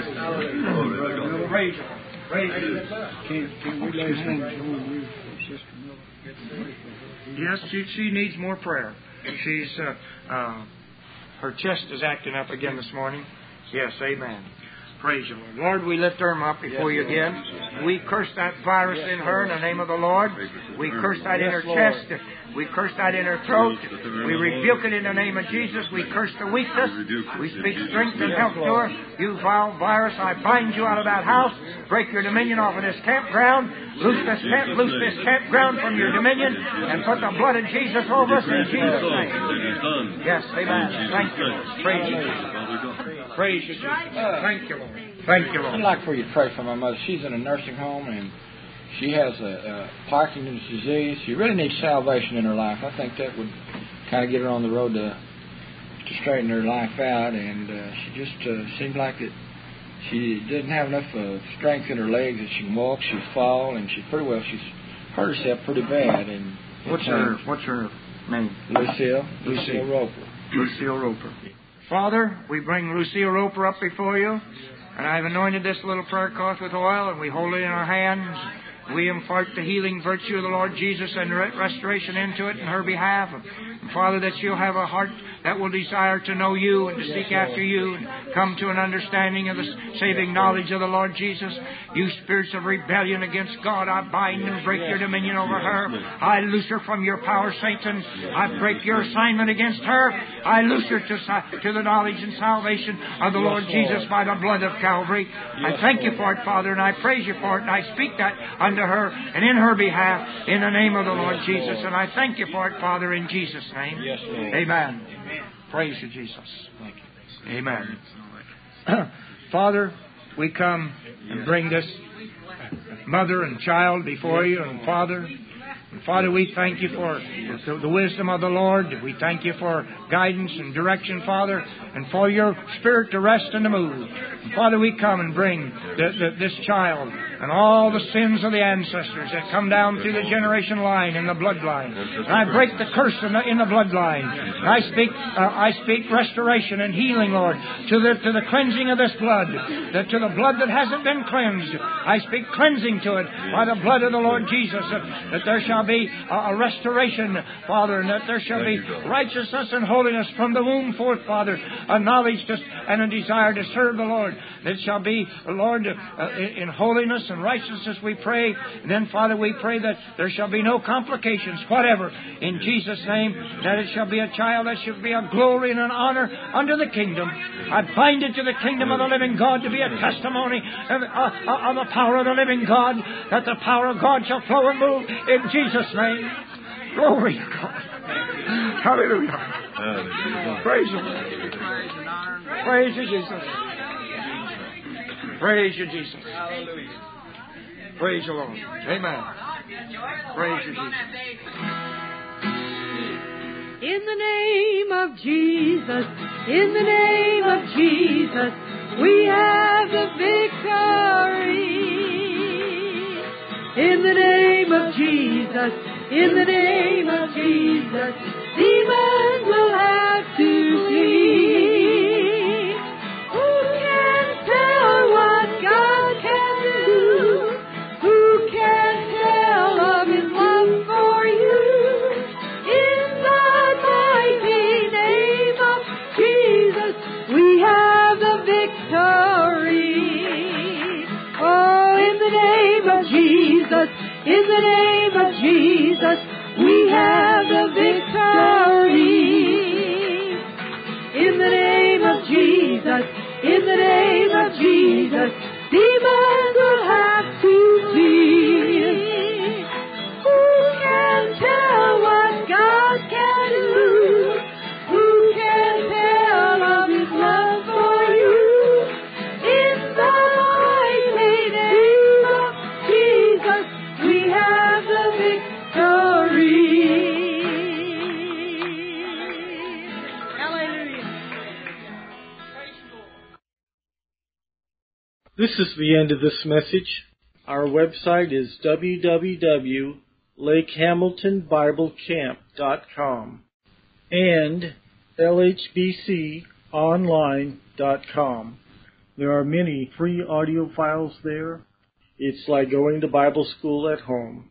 Praise you. Praise you. Can we lay hands on you, Sister Miller? Yes, she needs more prayer. She's her chest is acting up again this morning. Yes, amen. Praise you, Lord. Lord, we lift her up before you again. We curse that virus in her in the name of the Lord. We curse that in her chest. We curse that in her throat. We rebuke it in the name of Jesus. We curse the weakness. We speak strength and health to her. You vile virus, I bind you out of that house. Break your dominion off of this campground. Loose this campground from your dominion and put the blood of Jesus over us in Jesus' name. Yes, amen. Thank you, Lord. Praise you, Jesus. Praise you, Jesus. Thank you, Lord. Thank you, Lord. I'd like for you to pray for my mother. She's in a nursing home and she has a Parkinson's disease. She really needs salvation in her life. I think that would kind of get her on the road to straighten her life out. And she just seems like that she doesn't have enough strength in her legs that she can walk. She'll fall, and she's hurt herself pretty bad. And what's her name? Lucille Roper. Lucille Roper. Father, we bring Lucille Roper up before you, and I've anointed this little prayer cloth with oil, and we hold it in our hands. We impart the healing virtue of the Lord Jesus and restoration into it in her behalf. And Father, that she'll have a heart that will desire to know you and to seek after you and come to an understanding of the saving knowledge of the Lord Jesus. You spirits of rebellion against God, I bind and break your dominion over her. I loose her from your power, Satan. I break your assignment against her. I loose her to the knowledge and salvation of the Lord Jesus by the blood of Calvary. I thank you for it, Father, and I praise you for it, and I speak that unto her and in her behalf in the name of the Lord Jesus. And I thank you for it, Father, in Jesus' name. Amen. Praise you, Jesus. Thank you. Amen. Father, we come and bring this mother and child before you. And Father, And Father, we thank you for the wisdom of the Lord. We thank you for guidance and direction, Father, and for your Spirit to rest and to move. And Father, we come and bring this child and all the sins of the ancestors that come down through the generation line and the bloodline. And I break the curse in the bloodline. And I speak restoration and healing, Lord, to the cleansing of this blood, to the blood that hasn't been cleansed. I speak cleansing to it by the blood of the Lord Jesus, that there shall be a restoration, Father, and that there shall be righteousness and holiness from the womb forth, Father, a knowledge and a desire to serve the Lord. That shall be, Lord, in holiness and righteousness, we pray. And then, Father, we pray that there shall be no complications whatever, in Jesus' name, that it shall be a child that shall be a glory and an honor unto the kingdom. I bind it to the kingdom of the living God to be a testimony of the power of the living God, that the power of God shall flow and move in Jesus' name. Glory to God. Hallelujah. Praise you. Praise you, Jesus. Praise you, Jesus. Praise you, Lord. Amen. Praise you, Jesus. In the name of Jesus, in the name of Jesus, we have the victory. In the name of Jesus, in the name of Jesus, demons will have to flee. Who can tell what God can do? Who can tell of His love for you? In the mighty name of Jesus, we have the victory. Oh, in the name of Jesus, in the name of Jesus, we have the victory. In the name of Jesus, in the name of Jesus, demons will have to flee. Who can tell what God can do? Who can tell of His love for you? In the mighty name of Jesus, we have the victory. Hallelujah. This is the end of this message. Our website is www.lakehamiltonbiblecamp.com and lhbconline.com. There are many free audio files there. It's like going to Bible school at home.